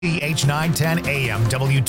H910 AM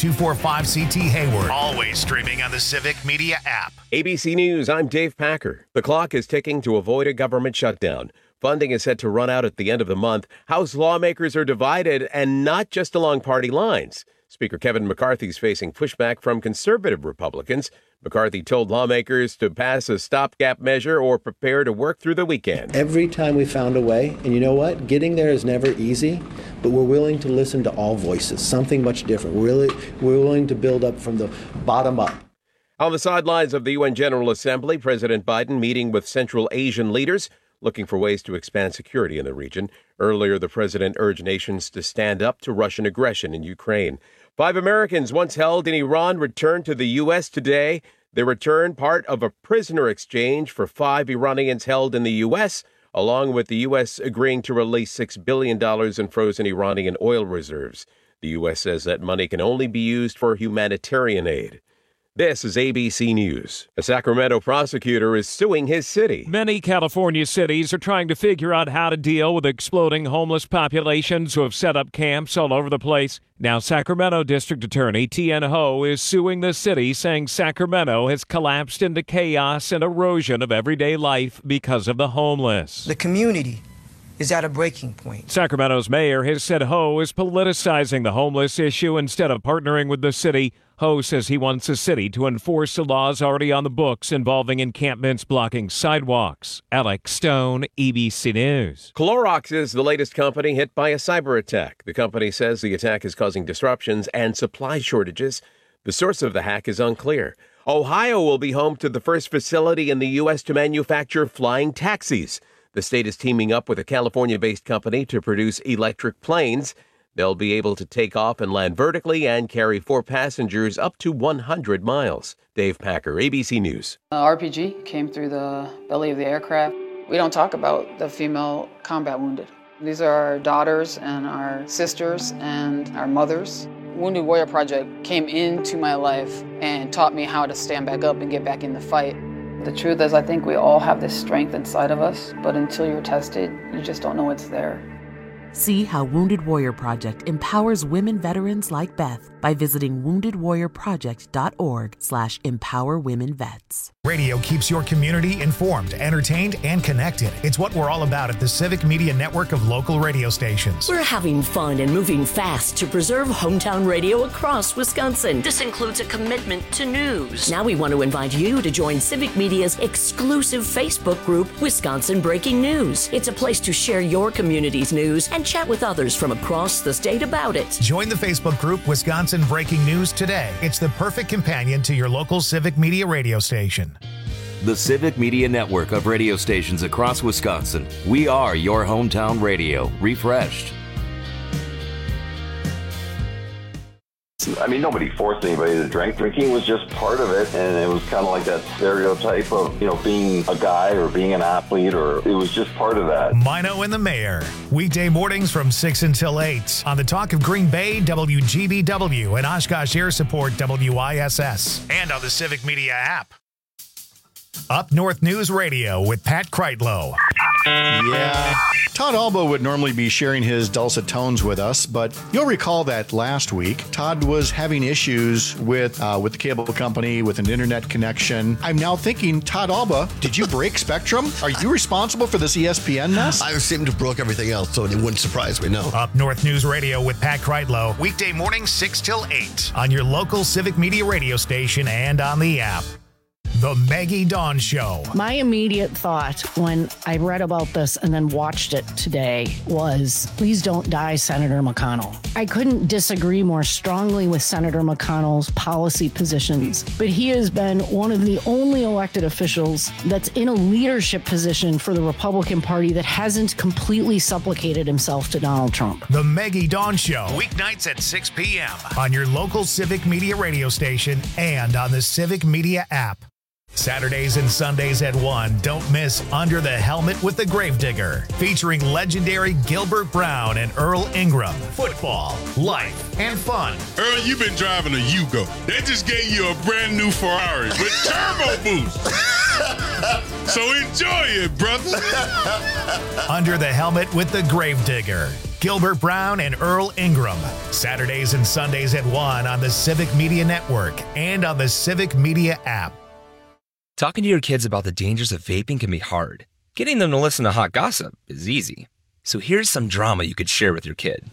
W245CT Hayward. Always streaming on the Civic Media app. ABC News, I'm Dave Packer. The clock is ticking to avoid a government shutdown. Funding is set to run out at the end of the month. House lawmakers are divided, and not just along party lines. Speaker Kevin McCarthy is facing pushback from conservative Republicans. McCarthy told lawmakers to pass a stopgap measure or prepare to work through the weekend. Every time we found a way, and you know what? Getting there is never easy, but we're willing to listen to all voices, something much different. We're willing to build up from the bottom up. On the sidelines of the UN General Assembly, President Biden meeting with Central Asian leaders, looking for ways to expand security in the region. Earlier, the president urged nations to stand up to Russian aggression in Ukraine. 5 Americans once held in Iran returned to the U.S. today. Their return part of a prisoner exchange for 5 Iranians held in the U.S., along with the U.S. agreeing to release $6 billion in frozen Iranian oil reserves. The U.S. says that money can only be used for humanitarian aid. This is ABC News. A Sacramento prosecutor is suing his city. Many California cities are trying to figure out how to deal with exploding homeless populations who have set up camps all over the place. Now, Sacramento District Attorney Tien Ho is suing the city, saying Sacramento has collapsed into chaos and erosion of everyday life because of the homeless. The community is at a breaking point. Sacramento's mayor has said Ho is politicizing the homeless issue instead of partnering with the city. Ho says he wants the city to enforce the laws already on the books involving encampments blocking sidewalks. Alex Stone, ABC News. Clorox is the latest company hit by a cyber attack. The company says the attack is causing disruptions and supply shortages. The source of the hack is unclear. Ohio will be home to the first facility in the U.S. to manufacture flying taxis. The state is teaming up with a California-based company to produce electric planes. They'll be able to take off and land vertically and carry 4 passengers up to 100 miles. Dave Packer, ABC News. RPG came through the belly of the aircraft. We don't talk about the female combat wounded. These are our daughters and our sisters and our mothers. Wounded Warrior Project came into my life and taught me how to stand back up and get back in the fight. The truth is, I think we all have this strength inside of us, but until you're tested, you just don't know it's there. See how Wounded Warrior Project empowers women veterans like Beth by visiting woundedwarriorproject.org/empowerwomenvets. Radio keeps your community informed, entertained, and connected. It's what we're all about at the Civic Media Network of local radio stations. We're having fun and moving fast to preserve hometown radio across Wisconsin. This includes a commitment to news. Now we want to invite you to join Civic Media's exclusive Facebook group, Wisconsin Breaking News. It's a place to share your community's news and chat with others from across the state about it. Join the Facebook group Wisconsin Breaking News today. It's the perfect companion to your local Civic Media radio station. The Civic Media Network of radio stations across Wisconsin. We are your hometown radio, refreshed. I mean, nobody forced anybody to drink. Drinking was just part of it, and it was kind of like that stereotype of, being a guy or being an athlete, or it was just part of that. Mino and the Mayor. Weekday mornings from 6 until 8 on the Talk of Green Bay, WGBW, and Oshkosh Air Support, WISS, and on the Civic Media app. Up North News Radio with Pat Kreitlow. Yeah. Todd Alba would normally be sharing his dulcet tones with us, but you'll recall that last week, Todd was having issues with the cable company, with an internet connection. I'm now thinking, Todd Alba, did you break Spectrum? Are you responsible for this ESPN mess? I seem to have broke everything else, so it wouldn't surprise me, no. Up North News Radio with Pat Kreitlow. Weekday mornings 6 till 8 on your local Civic Media radio station and on the app. The Maggie Dawn Show. My immediate thought when I read about this and then watched it today was, please don't die, Senator McConnell. I couldn't disagree more strongly with Senator McConnell's policy positions, but he has been one of the only elected officials that's in a leadership position for the Republican Party that hasn't completely supplicated himself to Donald Trump. The Maggie Dawn Show, weeknights at 6 p.m. on your local Civic Media radio station and on the Civic Media app. Saturdays and Sundays at 1, don't miss Under the Helmet with the Gravedigger, featuring legendary Gilbert Brown and Earl Ingram. Football, life, and fun. Earl, you've been driving a Yugo. They just gave you a brand new Ferrari with turbo boost. So enjoy it, brother. Under the Helmet with the Gravedigger. Gilbert Brown and Earl Ingram. Saturdays and Sundays at 1 on the Civic Media Network and on the Civic Media app. Talking to your kids about the dangers of vaping can be hard. Getting them to listen to hot gossip is easy. So here's some drama you could share with your kid.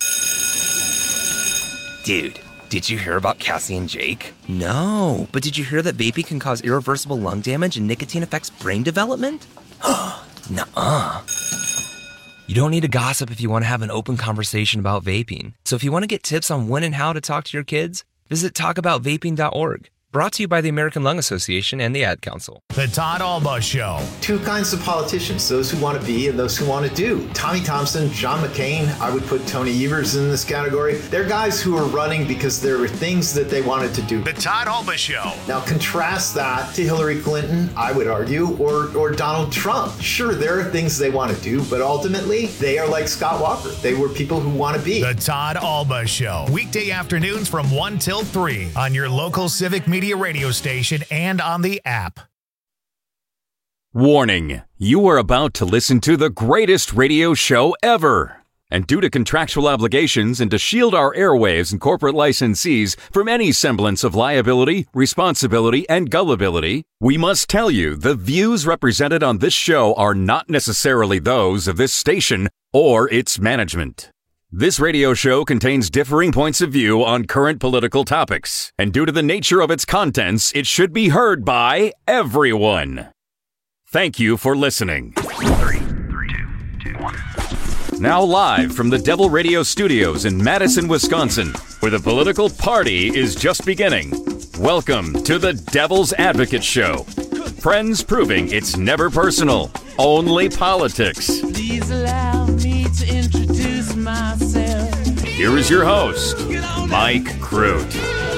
Dude, did you hear about Cassie and Jake? No, but did you hear that vaping can cause irreversible lung damage and nicotine affects brain development? Nuh-uh. You don't need to gossip if you want to have an open conversation about vaping. So if you want to get tips on when and how to talk to your kids, visit talkaboutvaping.org. Brought to you by the American Lung Association and the Ad Council. The Todd Alba Show. Two kinds of politicians, those who want to be and those who want to do. Tommy Thompson, John McCain, I would put Tony Evers in this category. They're guys who are running because there were things that they wanted to do. The Todd Alba Show. Now contrast that to Hillary Clinton, I would argue, or Donald Trump. Sure, there are things they want to do, but ultimately, they are like Scott Walker. They were people who want to be. The Todd Alba Show. Weekday afternoons from 1 till 3 on your local Civic Media radio station and on the app. Warning, you are about to listen to the greatest radio show ever. And due to contractual obligations and to shield our airwaves and corporate licensees from any semblance of liability, responsibility, and gullibility, we must tell you the views represented on this show are not necessarily those of this station or its management. This radio show contains differing points of view on current political topics, and due to the nature of its contents, it should be heard by everyone. Thank you for listening. 3, 2, 1. Now live from the Devil Radio Studios in Madison, Wisconsin, where the political party is just beginning. Welcome to the Devil's Advocate Show. Friends proving it's never personal, only politics. Please allow me to introduce myself. Here is your host, Mike Crute.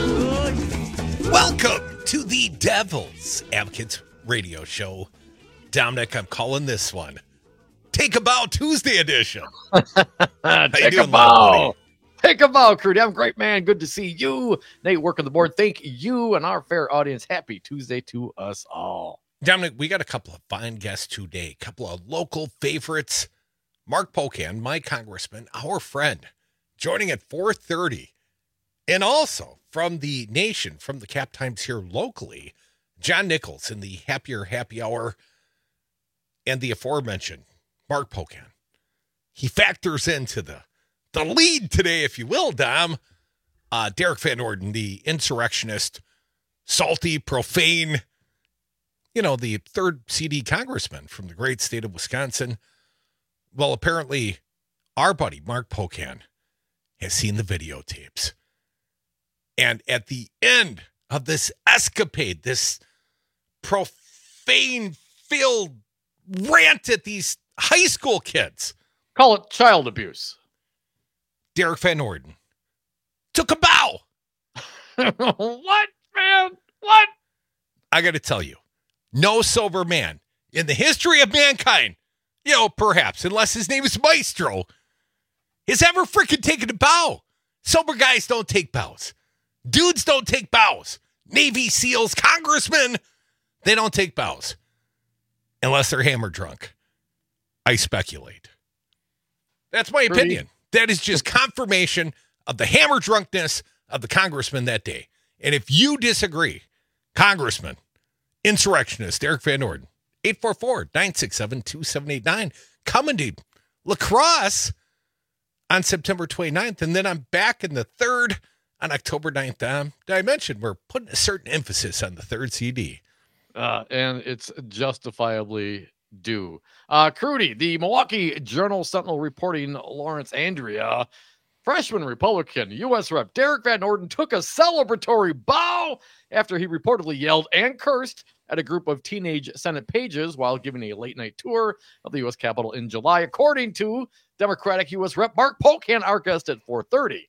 Welcome to the Devil's Advocate Radio Show. Dominic, I'm calling this one Take a Bow Tuesday edition. Take a bow. Take a bow, Crute. I'm great, man. Good to see you. Nate, working the board. Thank you and our fair audience. Happy Tuesday to us all. Dominic, we got a couple of fine guests today, a couple of local favorites. Mark Pocan, my congressman, our friend, joining at 4:30. And also from the nation, from the Cap Times here locally, John Nichols in the Happier Happy Hour and the aforementioned Mark Pocan. He factors into the lead today, if you will, Dom. Derek Van Orden, the insurrectionist, salty, profane, the third CD congressman from the great state of Wisconsin. Well, apparently, our buddy, Mark Pocan, has seen the videotapes. And at the end of this escapade, this profane-filled rant at these high school kids. Call it child abuse. Derek Van Orden took a bow. What, man? What? I got to tell you, no sober man in the history of mankind, perhaps, unless his name is Maestro, has ever freaking taken a bow. Sober guys don't take bows. Dudes don't take bows. Navy SEALs, congressmen, they don't take bows. Unless they're hammer drunk. I speculate. That's my opinion. That is just confirmation of the hammer drunkenness of the congressman that day. And if you disagree, Congressman, insurrectionist Derek Van Orden, 844-967-2789, coming to La Crosse on September 29th. And then I'm back in the 3rd on October 9th. Did I mention we're putting a certain emphasis on the 3rd CD? And it's justifiably due. Crute, the Milwaukee Journal-Sentinel reporting Lawrence Andrea, freshman Republican U.S. Rep. Derek Van Orden took a celebratory bow after he reportedly yelled and cursed at a group of teenage Senate pages while giving a late-night tour of the U.S. Capitol in July, according to Democratic U.S. Rep. Mark Pocan, our guest at 4:30,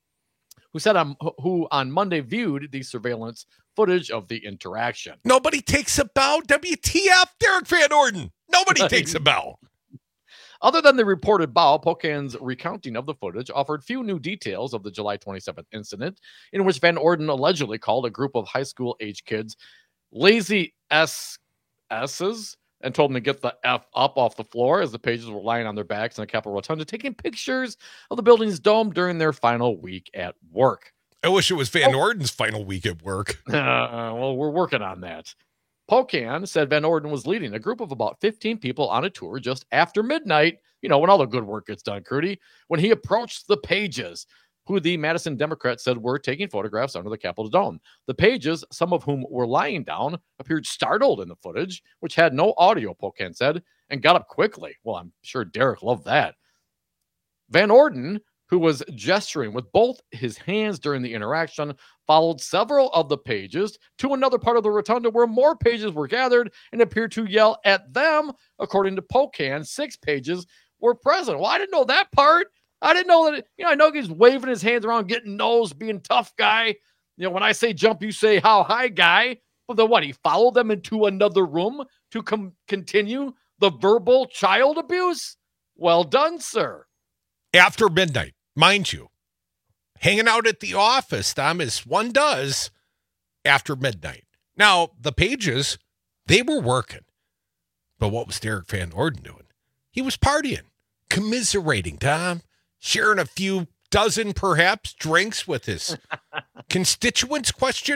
who on Monday viewed the surveillance footage of the interaction. Nobody takes a bow. WTF, Derek Van Orden. Nobody takes a bow. Other than the reported bow, Pocan's recounting of the footage offered few new details of the July 27th incident, in which Van Orden allegedly called a group of high school-age kids lazy S's and told them to get the F up off the floor as the pages were lying on their backs in the Capitol Rotunda taking pictures of the building's dome during their final week at work. I wish it was Van Orden's final week at work. Well, we're working on that. Pocan said Van Orden was leading a group of about 15 people on a tour just after midnight, when all the good work gets done, Crudy, when he approached the pages, who the Madison Democrats said were taking photographs under the Capitol dome. The pages, some of whom were lying down, appeared startled in the footage, which had no audio, Pocan said, and got up quickly. Well, I'm sure Derek loved that. Van Orden, who was gesturing with both his hands during the interaction, followed several of the pages to another part of the rotunda where more pages were gathered and appeared to yell at them. According to Pocan, 6 pages were present. Well, I didn't know that part. I didn't know that. I know he's waving his hands around, getting nose, being tough guy. When I say jump, you say how high guy. But then what? He followed them into another room to continue the verbal child abuse? Well done, sir. After midnight, mind you, hanging out at the office, Tom, as one does after midnight. Now, the pages, they were working. But what was Derek Van Orden doing? He was partying, commiserating, Tom, sharing a few dozen, perhaps, drinks with his constituents, ?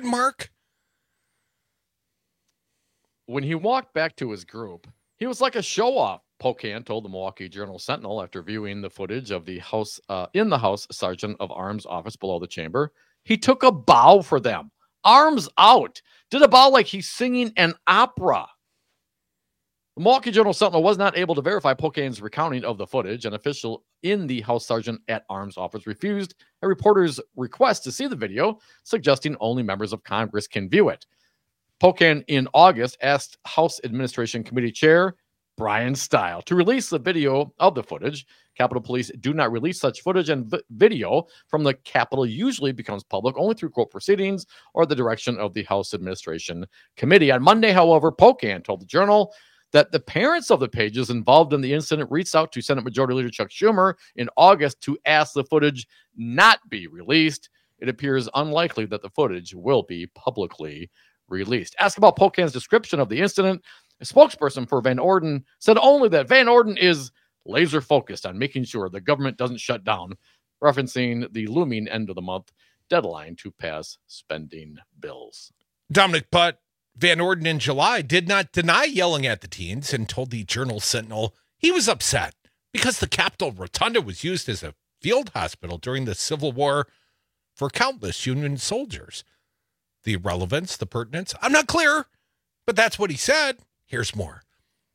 When he walked back to his group, he was like a show-off, Pocan told the Milwaukee Journal-Sentinel after viewing the footage of the House Sergeant of Arms office below the chamber. He took a bow for them, arms out, did a bow like he's singing an opera. The Milwaukee Journal-Sentinel was not able to verify Pocan's recounting of the footage. An official in the House Sergeant at Arms office refused a reporter's request to see the video, suggesting only members of Congress can view it. Pocan in August asked House Administration Committee Chair Brian Stile to release the video of the footage. Capitol Police do not release such footage, and video from the Capitol usually becomes public only through court proceedings or the direction of the House Administration Committee. On Monday, however, Pocan told the Journal that the parents of the pages involved in the incident reached out to Senate Majority Leader Chuck Schumer in August to ask the footage not be released. It appears unlikely that the footage will be publicly released. Asked about Pocan's description of the incident, a spokesperson for Van Orden said only that Van Orden is laser focused on making sure the government doesn't shut down, referencing the looming end of the month deadline to pass spending bills. Dominic, but Van Orden in July did not deny yelling at the teens and told the Journal-Sentinel he was upset because the Capitol Rotunda was used as a field hospital during the Civil War for countless Union soldiers. The relevance, the pertinence, I'm not clear, but that's what he said. Here's more.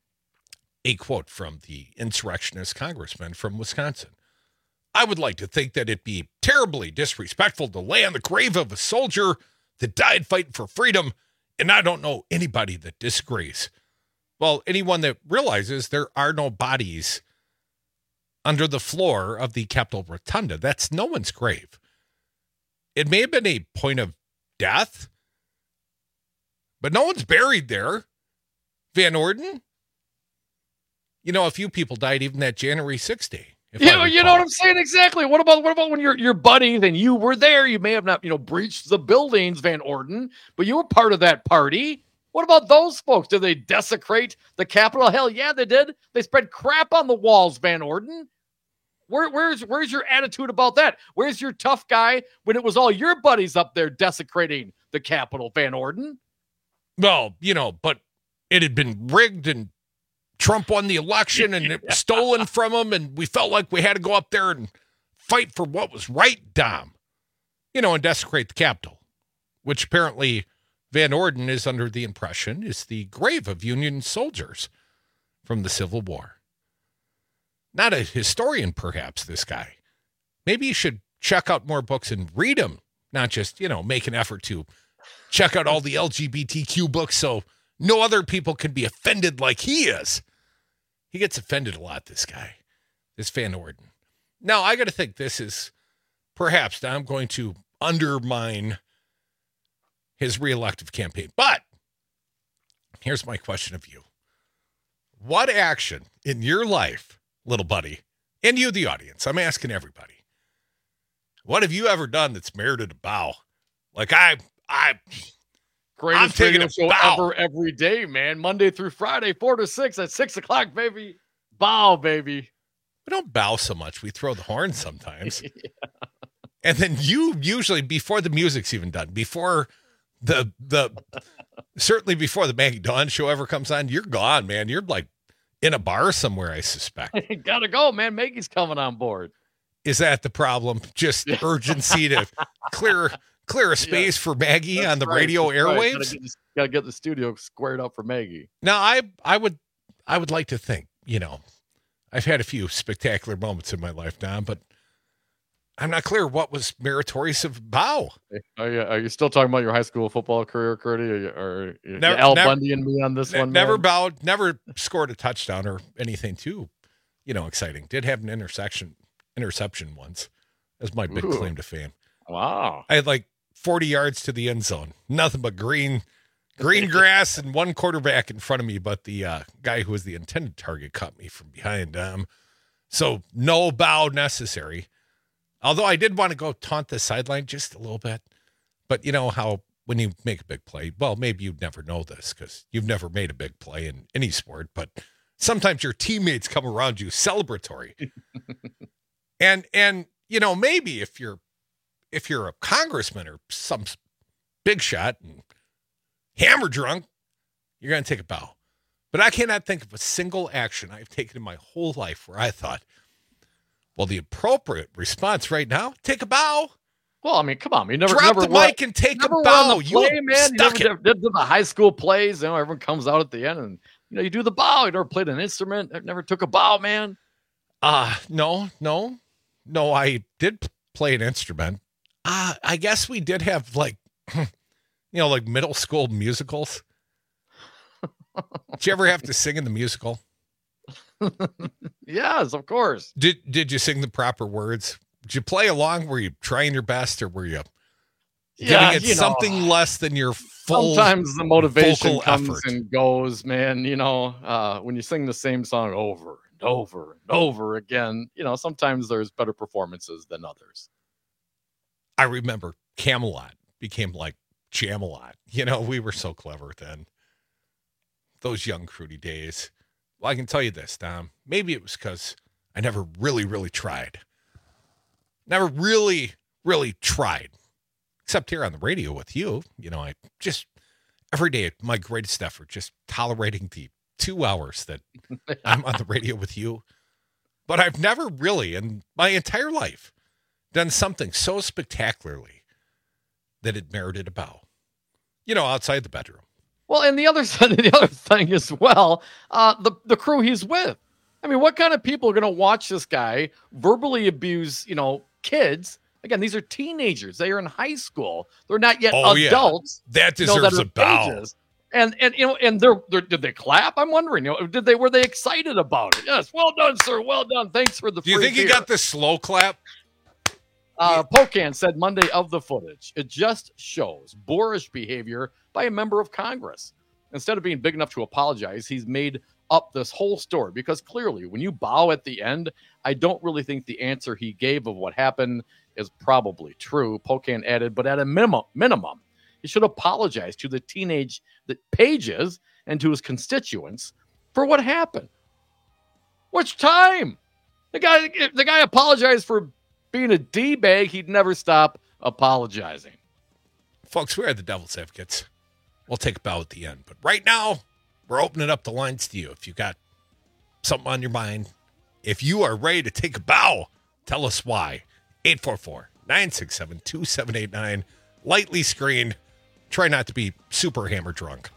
A quote from the insurrectionist congressman from Wisconsin. I would like to think that it'd be terribly disrespectful to lay on the grave of a soldier that died fighting for freedom, and I don't know anybody that disagrees. Well, anyone that realizes there are no bodies under the floor of the Capitol Rotunda, that's no one's grave. It may have been a point of death, but no one's buried there. Van Orden? A few people died even that January 6th day. You know what I'm saying? Exactly. What about when your buddies and you were there? You may have not, breached the buildings, Van Orden, but you were part of that party. What about those folks? Did they desecrate the Capitol? Hell yeah, they did. They spread crap on the walls, Van Orden. Where's your attitude about that? Where's your tough guy when it was all your buddies up there desecrating the Capitol, Van Orden? Well, but it had been rigged and Trump won the election and it was stolen from him, and we felt like we had to go up there and fight for what was right, Dom. And desecrate the Capitol, which apparently Van Orden is under the impression is the grave of Union soldiers from the Civil War. Not a historian, perhaps, this guy. Maybe you should check out more books and read them, not just, make an effort to check out all the LGBTQ books so no other people can be offended like he is. He gets offended a lot, this guy, this Van Orden. Now, I got to think this is perhaps I'm going to undermine his reelective campaign. But here's my question of you. What action in your life, little buddy, and you, the audience, I'm asking everybody, what have you ever done that's merited a bow? Like Greatest radio show ever, every day, man. Monday through Friday, 4 to 6 at 6 o'clock, baby. Bow, baby. We don't bow so much. We throw the horn sometimes. And then you usually, before the music's even done, before certainly before the Maggie Dawn show ever comes on, you're gone, man. You're like in a bar somewhere, I suspect. Gotta go, man. Maggie's coming on board. Is that the problem? Just urgency to clear a space for Maggie on the radio airwaves? Right. Gotta get the studio squared up for Maggie. Now, I would like to think, I've had a few spectacular moments in my life, Don, but I'm not clear what was meritorious of bow. Are you still talking about your high school football career, Curdy? Or Al Bundy and me on this one? Never bowed, never scored a touchdown or anything too, exciting. Did have an interception once. That's my big claim to fame. Wow. I had like 40 yards to the end zone. Nothing but green grass and one quarterback in front of me, but the guy who was the intended target caught me from behind. So no bow necessary. Although I did want to go taunt the sideline just a little bit. But you know how when you make a big play, well, maybe you'd never know this because you've never made a big play in any sport, but sometimes your teammates come around you celebratory. and maybe if you're a congressman or some big shot and hammer drunk, you're going to take a bow. But I cannot think of a single action I've taken in my whole life where I thought, well, the appropriate response right now, take a bow. Well, I mean, come on. You never drop the mic and take a bow. You never did the high school plays. Everyone comes out at the end and, you do the bow. You never played an instrument. Never took a bow, man. No. I did play an instrument. I guess we did have like middle school musicals. Did you ever have to sing in the musical? Yes, of course. Did you sing the proper words? Did you play along? Were you trying your best, or were you giving it something less than your full? Sometimes the motivation comes effort and goes, man. When you sing the same song over and over and over again, sometimes there's better performances than others. I remember Camelot became like Jamalot. We were so clever then. Those young Crudy days. Well, I can tell you this, Tom. Maybe it was because I never really, really tried. Never really, really tried. Except here on the radio with you. I just, every day, my greatest effort, just tolerating the 2 hours that I'm on the radio with you. But I've never really, in my entire life, done something so spectacularly that it merited a bow. Outside the bedroom. Well, and the other thing as well, the crew he's with. I mean, what kind of people are going to watch this guy verbally abuse, kids? Again, these are teenagers. They are in high school. They're not yet adults. Yeah. That deserves a bow. Pages. And did they clap? I'm wondering. Were they excited about it? Yes. Well done, sir. Well done. Thanks for the. Do you think he got the slow clap? Pocan said Monday of the footage. It just shows boorish behavior by a member of Congress. Instead of being big enough to apologize, he's made up this whole story because clearly when you bow at the end, I don't really think the answer he gave of what happened is probably true. Pocan added, but at a minimum, he should apologize to the teenage pages and to his constituents for what happened. Which time? The guy apologized for being a D-bag. He'd never stop apologizing. Folks, we are the Devil's Advocates. We'll take a bow at the end. But right now, we're opening up the lines to you. If you got something on your mind, if you are ready to take a bow, tell us why. 844-967-2789. Lightly screened. Try not to be super hammer drunk.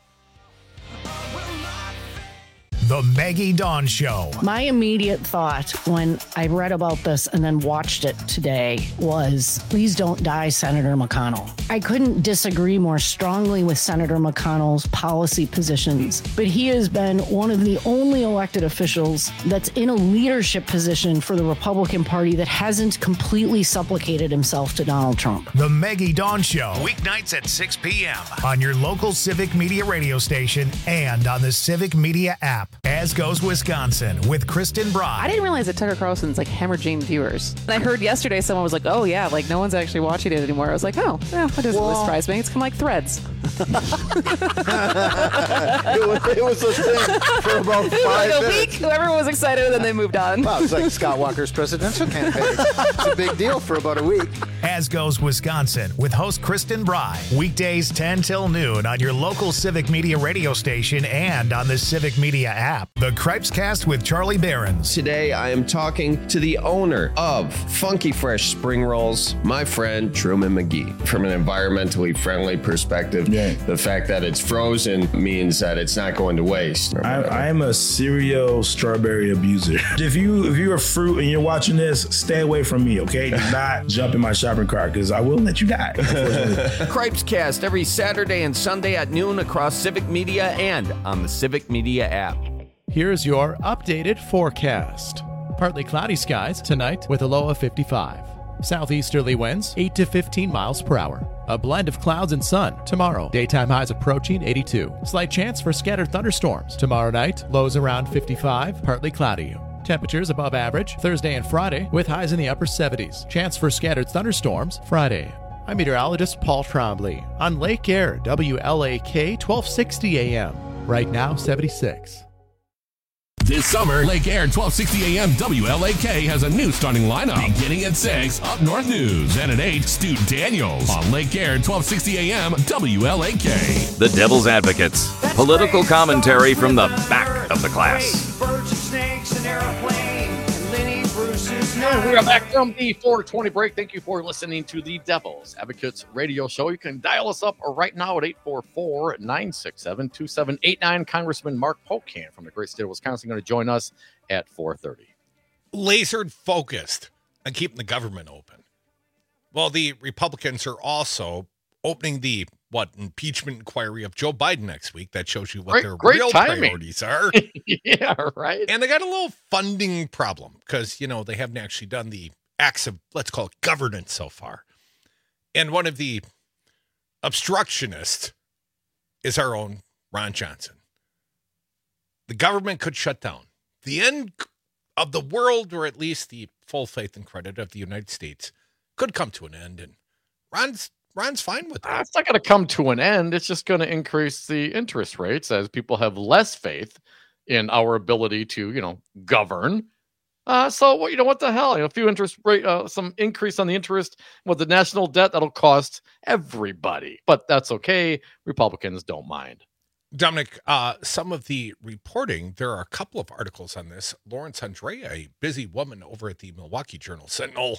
The Maggie Dawn Show. My immediate thought when I read about this and then watched it today was, please don't die, Senator McConnell. I couldn't disagree more strongly with Senator McConnell's policy positions, but he has been one of the only elected officials that's in a leadership position for the Republican Party that hasn't completely supplicated himself to Donald Trump. The Maggie Dawn Show, weeknights at 6 p.m. on your local Civic Media radio station and on the Civic Media app. As Goes Wisconsin with Kristen Bry. I didn't realize that Tucker Carlson's like hemorrhaging viewers. And I heard yesterday someone was like, oh yeah, like no one's actually watching it anymore. I was like, oh, yeah, that doesn't really surprise me. It's kind of like Threads. it was a thing for about 5 like a minutes. week, everyone was excited, and then they moved on. Well, it's like Scott Walker's presidential campaign. It's a big deal for about a week. As Goes Wisconsin with host Kristen Bry. Weekdays 10 till noon on your local Civic Media radio station and on the Civic Media app. The Cripescast with Charlie Behrens. Today I am talking to the owner of Funky Fresh Spring Rolls, my friend Truman McGee. From an environmentally friendly perspective, the fact that it's frozen means that it's not going to waste. I'm a serial strawberry abuser. If you're a fruit and you're watching this, stay away from me, okay? Do not jump in my shopping cart because I will let you die. Cripescast every Saturday and Sunday at noon across Civic Media and on the Civic Media app. Here's your updated forecast. Partly cloudy skies tonight with a low of 55. Southeasterly winds 8 to 15 miles per hour. A blend of clouds and sun tomorrow. Daytime highs approaching 82. Slight chance for scattered thunderstorms. Tomorrow night, lows around 55, partly cloudy. Temperatures above average Thursday and Friday with highs in the upper 70s. Chance for scattered thunderstorms Friday. I'm meteorologist Paul Trombley on Lake Air, WLAK 1260 AM. Right now, 76. This summer, Lake Air 1260 AM WLAK has a new starting lineup. Beginning at 6, Up North News. And at 8, Stu Daniels on Lake Air 1260 AM WLAK. The Devil's Advocates. Political commentary from the back of the class. We are back from the 420 break. Thank you for listening to the Devil's Advocates radio show. You can dial us up right now at 844-967-2789. Congressman Mark Pocan from the great state of Wisconsin going to join us at 4:30. Lasered focused on keeping the government open. Well, the Republicans are also opening the impeachment inquiry of Joe Biden next week. That shows you what their real priorities are. Yeah, right. And they got a little funding problem because, they haven't actually done the acts of, let's call it, governance so far. And one of the obstructionists is our own Ron Johnson. The government could shut down. The end of the world, or at least the full faith and credit of the United States, could come to an end. And Ron's fine with that. It's not going to come to an end. It's just going to increase the interest rates as people have less faith in our ability to, govern. So what the hell? A few interest rate, some increase on the interest with the national debt that'll cost everybody. But that's okay. Republicans don't mind. Dominic, some of the reporting, there are a couple of articles on this. Lawrence Andrea, a busy woman over at the Milwaukee Journal-Sentinel.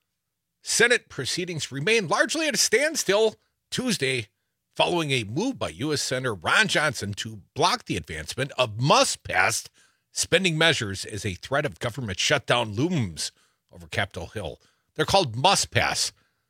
Senate proceedings remain largely at a standstill Tuesday following a move by U.S. Senator Ron Johnson to block the advancement of must-pass spending measures as a threat of government shutdown looms over Capitol Hill. They're called must-pass.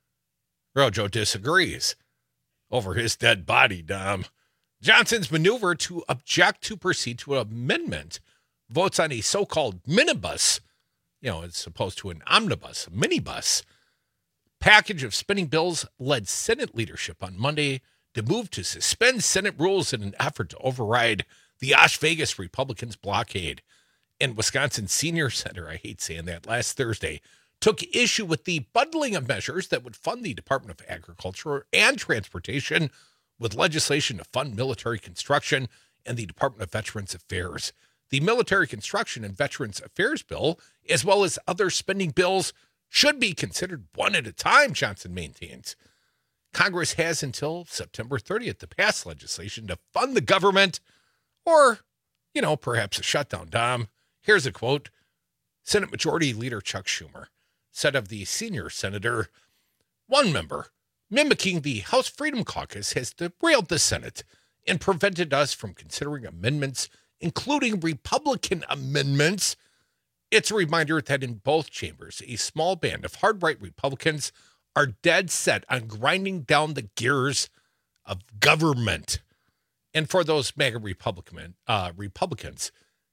Rojo disagrees over his dead body, Dom. Johnson's maneuver to object to proceed to an amendment votes on a so-called minibus, as opposed to an omnibus, a minibus, package of spending bills led Senate leadership on Monday to move to suspend Senate rules in an effort to override the Las Vegas Republicans' blockade. And Wisconsin senior senator, I hate saying that, last Thursday, took issue with the bundling of measures that would fund the Department of Agriculture and Transportation with legislation to fund military construction and the Department of Veterans Affairs. The Military Construction and Veterans Affairs bill, as well as other spending bills, should be considered one at a time, Johnson maintains. Congress has until September 30th to pass legislation to fund the government or, perhaps a shutdown, Dom. Here's a quote. Senate Majority Leader Chuck Schumer said of the senior senator, one member mimicking the House Freedom Caucus has derailed the Senate and prevented us from considering amendments, including Republican amendments. It's a reminder that in both chambers, a small band of hard-right Republicans are dead set on grinding down the gears of government. And for those MAGA Republicans,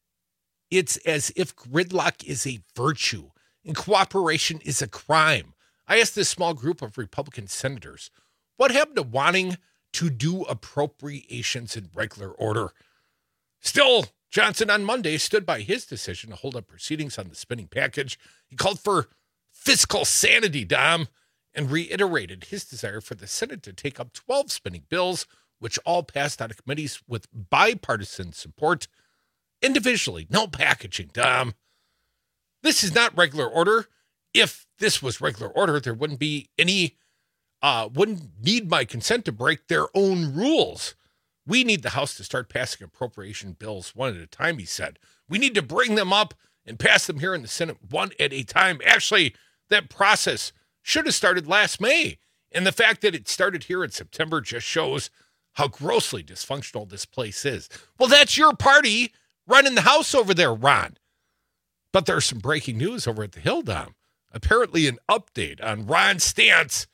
it's as if gridlock is a virtue and cooperation is a crime. I asked this small group of Republican senators, what happened to wanting to do appropriations in regular order? Still, Johnson on Monday stood by his decision to hold up proceedings on the spending package. He called for fiscal sanity, Dom, and reiterated his desire for the Senate to take up 12 spending bills, which all passed out of committees with bipartisan support. Individually, no packaging, Dom. This is not regular order. If this was regular order, there wouldn't be any, wouldn't need my consent to break their own rules. We need the House to start passing appropriation bills one at a time, he said. We need to bring them up and pass them here in the Senate one at a time. Actually, that process should have started last May. And the fact that it started here in September just shows how grossly dysfunctional this place is. Well, that's your party running the House over there, Ron. But there's some breaking news over at the Hill, Dom. Apparently an update on Ron's stance.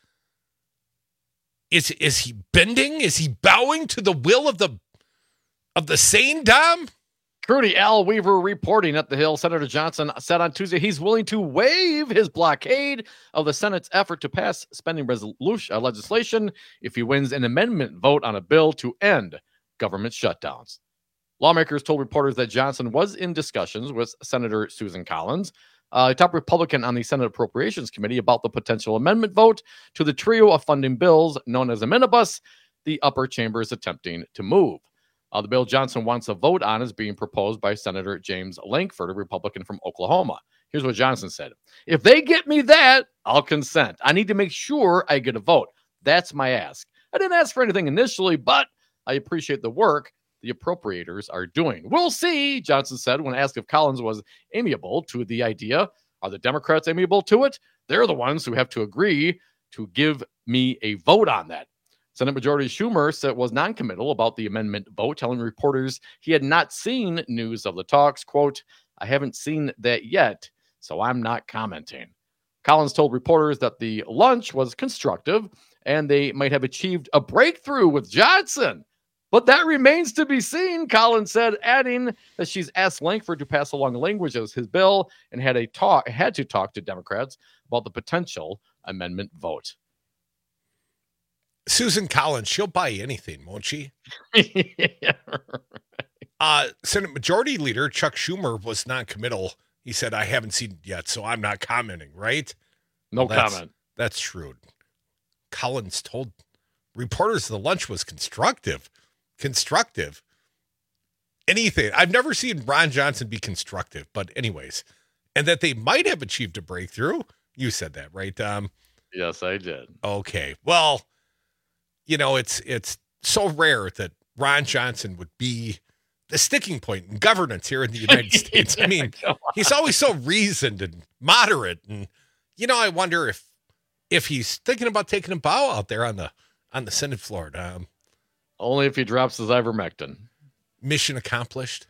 Is he bending? Is he bowing to the will of the sane, Dom? Crudy, Al Weaver reporting at the Hill. Senator Johnson said on Tuesday he's willing to waive his blockade of the Senate's effort to pass spending legislation if he wins an amendment vote on a bill to end government shutdowns. Lawmakers told reporters that Johnson was in discussions with Senator Susan Collins, a top Republican on the Senate Appropriations Committee, about the potential amendment vote to the trio of funding bills known as a minibus the upper chamber is attempting to move. The bill Johnson wants a vote on is being proposed by Senator James Lankford, a Republican from Oklahoma. Here's what Johnson said. If they get me that, I'll consent. I need to make sure I get a vote. That's my ask. I didn't ask for anything initially, but I appreciate the work the appropriators are doing. We'll see, Johnson said when asked if Collins was amiable to the idea. Are the Democrats amiable to it? They're the ones who have to agree to give me a vote on that. Senate Majority Schumer was noncommittal about the amendment vote, telling reporters he had not seen news of the talks. Quote, I haven't seen that yet, so I'm not commenting. Collins told reporters that the lunch was constructive and they might have achieved a breakthrough with Johnson. But that remains to be seen, Collins said, adding that she's asked Lankford to pass along language as his bill and had to talk to Democrats about the potential amendment vote. Susan Collins, she'll buy anything, won't she? Yeah, right. Senate Majority Leader Chuck Schumer was non-committal. He said, I haven't seen it yet, so I'm not commenting, right? No comment. That's shrewd. Collins told reporters the lunch was constructive. Anything. I've never seen Ron Johnson be constructive, but anyways. And that they might have achieved a breakthrough. You said that, right, Dom? Yes, I did. Okay. Well, you know, it's so rare that Ron Johnson would be the sticking point in governance here in the United States. I mean, he's always so reasoned and moderate. And, you know, I wonder if he's thinking about taking a bow out there on the Senate floor, Dom. Only if he drops his ivermectin. Mission accomplished.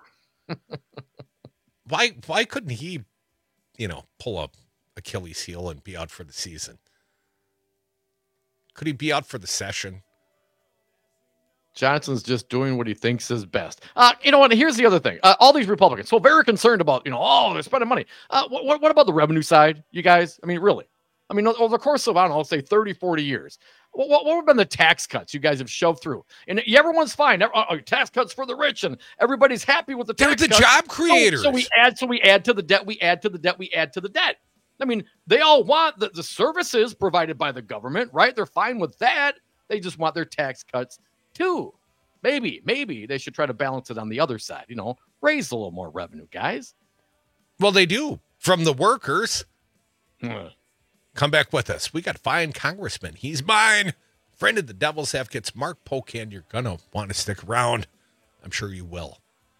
Why couldn't he, pull up Achilles heel and be out for the season? Could he be out for the session? Johnson's just doing what he thinks is best. You know what? Here's the other thing. All these Republicans, so very concerned about, they're spending money. What about the revenue side, you guys? I mean, really? I mean, over the course of, say 30, 40 years, what have been the tax cuts you guys have shoved through? And everyone's fine. Tax cuts for the rich, and everybody's happy with the tax cuts. They're the job creators. So we add to the debt. We add to the debt. We add to the debt. I mean, they all want the services provided by the government, right? They're fine with that. They just want their tax cuts too. Maybe they should try to balance it on the other side. Raise a little more revenue, guys. Well, they do from the workers. Come back with us. We got fine congressman. He's mine. Friend of the Devil's Advocates, Mark Pocan. You're going to want to stick around. I'm sure you will.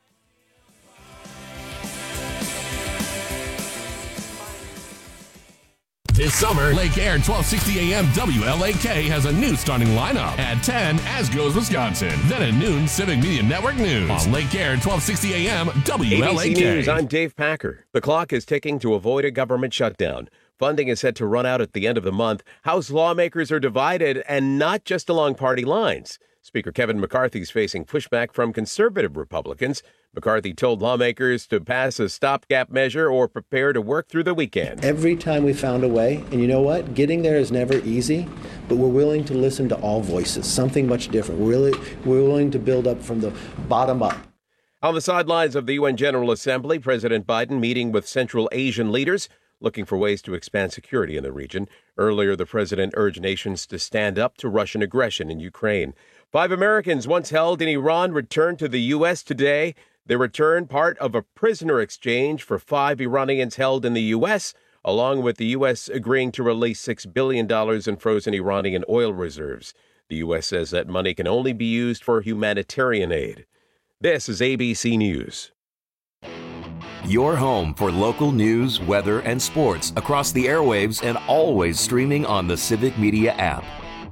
This summer, Lake Air 1260 AM WLAK has a new starting lineup. At 10, as goes Wisconsin. Then at noon, Civic Media Network News. On Lake Air 1260 AM WLAK. ABC News, I'm Dave Packer. The clock is ticking to avoid a government shutdown. Funding is set to run out at the end of the month. House lawmakers are divided, and not just along party lines. Speaker Kevin McCarthy is facing pushback from conservative Republicans. McCarthy told lawmakers to pass a stopgap measure or prepare to work through the weekend. Every time we found a way, and you know what? Getting there is never easy, but we're willing to listen to all voices, something much different. We're willing to build up from the bottom up. On the sidelines of the UN General Assembly, President Biden meeting with Central Asian leaders, looking for ways to expand security in the region. Earlier, the president urged nations to stand up to Russian aggression in Ukraine. 5 Americans once held in Iran returned to the U.S. today. Their return part of a prisoner exchange for 5 Iranians held in the U.S., along with the U.S. agreeing to release $6 billion in frozen Iranian oil reserves. The U.S. says that money can only be used for humanitarian aid. This is ABC News. Your home for local news, weather, and sports across the airwaves and always streaming on the Civic Media app.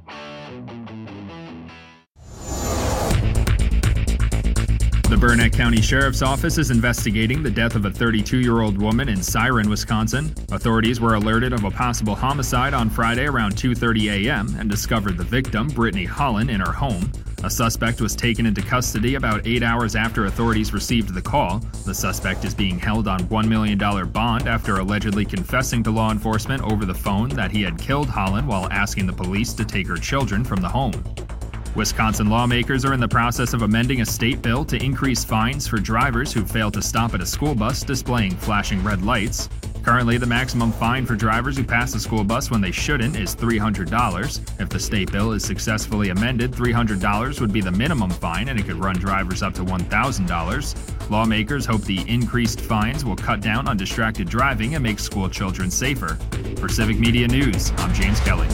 The Burnett County Sheriff's Office is investigating the death of a 32-year-old woman in Siren, Wisconsin. Authorities were alerted of a possible homicide on Friday around 2:30 a.m. and discovered the victim, Brittany Holland, in her home. A suspect was taken into custody about 8 hours after authorities received the call. The suspect is being held on $1 million bond after allegedly confessing to law enforcement over the phone that he had killed Holland while asking the police to take her children from the home. Wisconsin lawmakers are in the process of amending a state bill to increase fines for drivers who fail to stop at a school bus displaying flashing red lights. Currently, the maximum fine for drivers who pass a school bus when they shouldn't is $300. If the state bill is successfully amended, $300 would be the minimum fine, and it could run drivers up to $1,000. Lawmakers hope the increased fines will cut down on distracted driving and make school children safer. For Civic Media News, I'm James Kelly.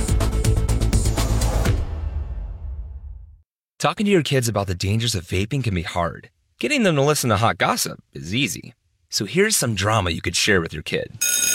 Talking to your kids about the dangers of vaping can be hard. Getting them to listen to hot gossip is easy. So here's some drama you could share with your kid.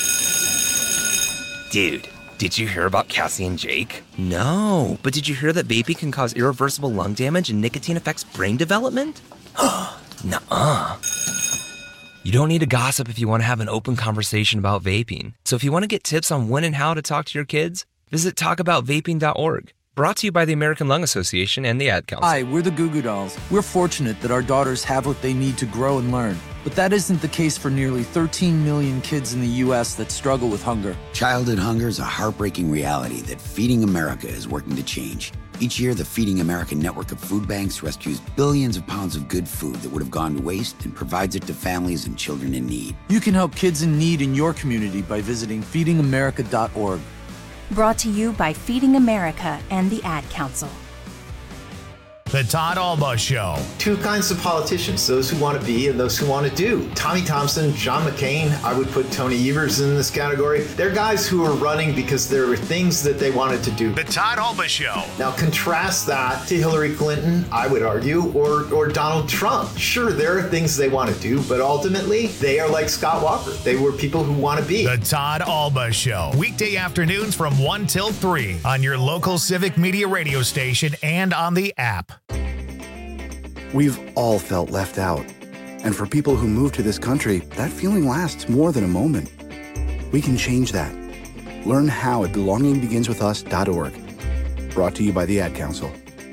Dude, did you hear about Cassie and Jake? No, but did you hear that vaping can cause irreversible lung damage and nicotine affects brain development? Nuh-uh. You don't need to gossip if you want to have an open conversation about vaping. So if you want to get tips on when and how to talk to your kids, visit talkaboutvaping.org. Brought to you by the American Lung Association and the Ad Council. Hi, we're the Goo Goo Dolls. We're fortunate that our daughters have what they need to grow and learn. But that isn't the case for nearly 13 million kids in the U.S. that struggle with hunger. Childhood hunger is a heartbreaking reality that Feeding America is working to change. Each year, the Feeding America network of food banks rescues billions of pounds of good food that would have gone to waste and provides it to families and children in need. You can help kids in need in your community by visiting feedingamerica.org. Brought to you by Feeding America and the Ad Council. The Todd Alba Show. 2 kinds of politicians, those who want to be and those who want to do. Tommy Thompson, John McCain, I would put Tony Evers in this category. They're guys who are running because there were things that they wanted to do. The Todd Alba Show. Now contrast that to Hillary Clinton, I would argue, or Donald Trump. Sure, there are things they want to do, but ultimately, they are like Scott Walker. They were people who want to be. The Todd Alba Show. Weekday afternoons from 1 till 3 on your local Civic Media radio station and on the app. We've all felt left out. And for people who move to this country, that feeling lasts more than a moment. We can change that. Learn how at belongingbeginswithus.org. Brought to you by the Ad Council.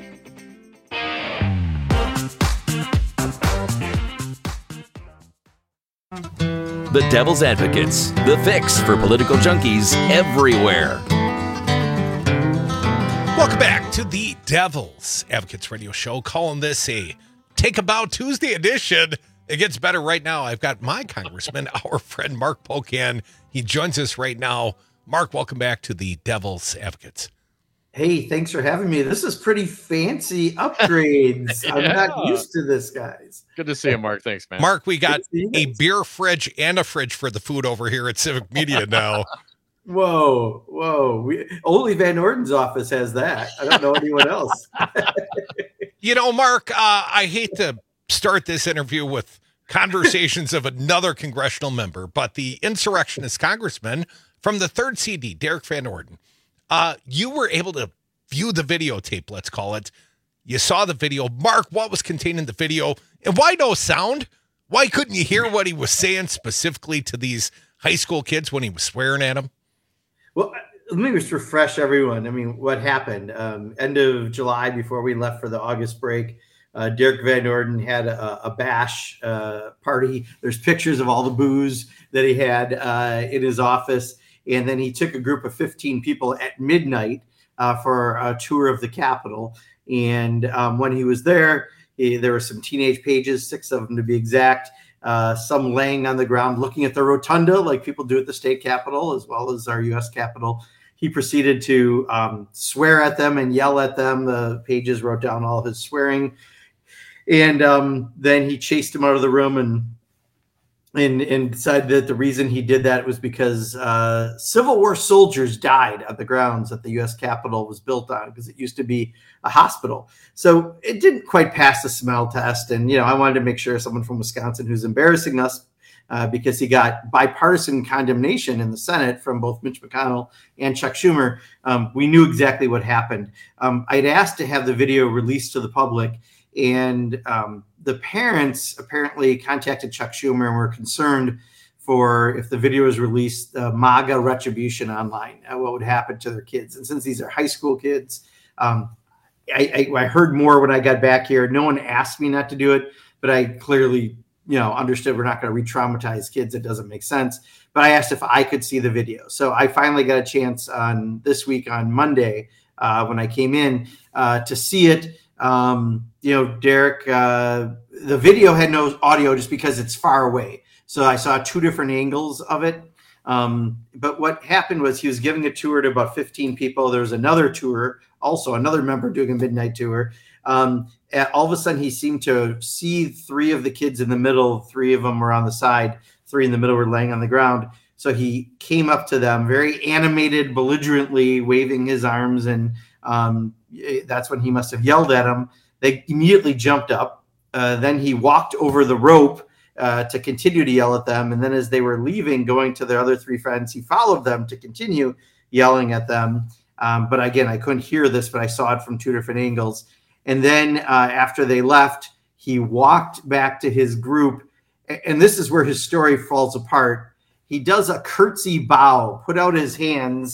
The Devil's Advocates, the fix for political junkies everywhere. Welcome back to the Devil's Advocates radio show, calling this a Take a Bow Tuesday edition. It gets better right now. I've got my congressman, our friend Mark Pocan. He joins us right now. Mark, welcome back to the Devil's Advocates. Hey, thanks for having me. This is pretty fancy upgrades. Yeah. I'm not used to this, guys. Good to see you, Mark. Thanks, man. Mark, we got a beer fridge and a fridge for the food over here at Civic Media now. Whoa. Only Van Orden's office has that. I don't know anyone else. You know, Mark, I hate to start this interview with conversations of another congressional member, but the insurrectionist congressman from the 3rd CD, Derek Van Orden, you were able to view the videotape, let's call it. You saw the video. Mark, what was contained in the video? And why no sound? Why couldn't you hear what he was saying specifically to these high school kids when he was swearing at them? Well, let me just refresh everyone. I mean, what happened? End of July, before we left for the August break, Derek Van Orden had a bash party. There's pictures of all the booze that he had in his office. And then he took a group of 15 people at midnight for a tour of the Capitol. And when he was there, There were some teenage pages, 6 of them to be exact, some laying on the ground looking at the rotunda like people do at the state capitol as well as our U.S. Capitol. He proceeded to swear at them and yell at them. The pages wrote down all of his swearing. And then he chased him out of the room and decided that the reason he did that was because Civil War soldiers died at the grounds that the U.S. Capitol was built on, because it used to be a hospital. So it didn't quite pass the smell test. And, I wanted to make sure someone from Wisconsin who's embarrassing us because he got bipartisan condemnation in the Senate from both Mitch McConnell and Chuck Schumer. We knew exactly what happened. I'd asked to have the video released to the public, and the parents apparently contacted Chuck Schumer and were concerned for, if the video is released, MAGA retribution online, what would happen to their kids. And since these are high school kids, I heard more when I got back here. No one asked me not to do it, but I clearly understood we're not going to re-traumatize kids. It doesn't make sense. But I asked if I could see the video. So I finally got a chance this week on Monday when I came in to see it. Derek, the video had no audio just because it's far away. So I saw 2 different angles of it. But what happened was he was giving a tour to about 15 people. There was another tour, also another member doing a midnight tour. All of a sudden, he seemed to see 3 of the kids in the middle. 3 of them were on the side. 3 in the middle were laying on the ground. So he came up to them, very animated, belligerently waving his arms. And that's when he must have yelled at them. They immediately jumped up. Then he walked over the rope to continue to yell at them. And then as they were leaving, going to their other 3 friends, he followed them to continue yelling at them. But again, I couldn't hear this, but I saw it from 2 different angles. And then after they left, he walked back to his group. And this is where his story falls apart. He does a curtsy bow, put out his hands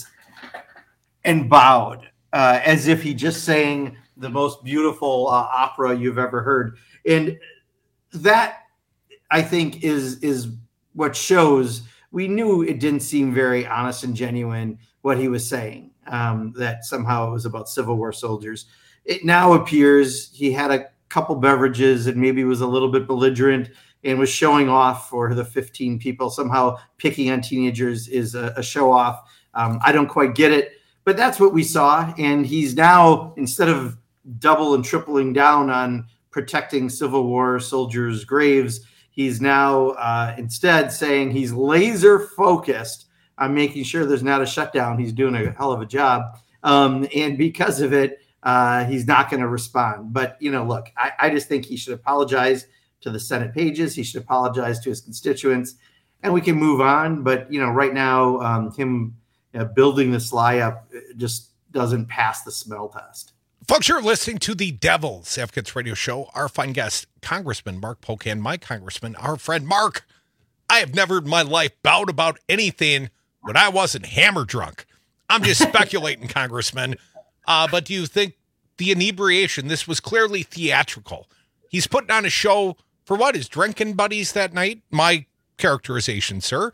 and bowed as if he just sang the most beautiful opera you've ever heard. And that, I think, is what shows we knew it didn't seem very honest and genuine what he was saying, that somehow it was about Civil War soldiers. It now appears he had a couple beverages and maybe was a little bit belligerent and was showing off for the 15 people. Somehow picking on teenagers is a show off. I don't quite get it, but that's what we saw. And he's now, instead of double and tripling down on protecting Civil War soldiers' graves, he's now instead saying he's laser focused on making sure there's not a shutdown. He's doing a hell of a job. And because of it, he's not going to respond. But, look, I just think he should apologize to the Senate pages. He should apologize to his constituents, and we can move on. But, right now, him building this lie up just doesn't pass the smell test. Folks, you're listening to the Devil's Advocates Radio Show. Our fine guest, Congressman Mark Pocan, my congressman, our friend Mark. I have never in my life bowed about anything when I wasn't hammer drunk. I'm just speculating, Congressman. But do you think the inebriation, this was clearly theatrical? He's putting on a show for what, his drinking buddies that night? My characterization, sir.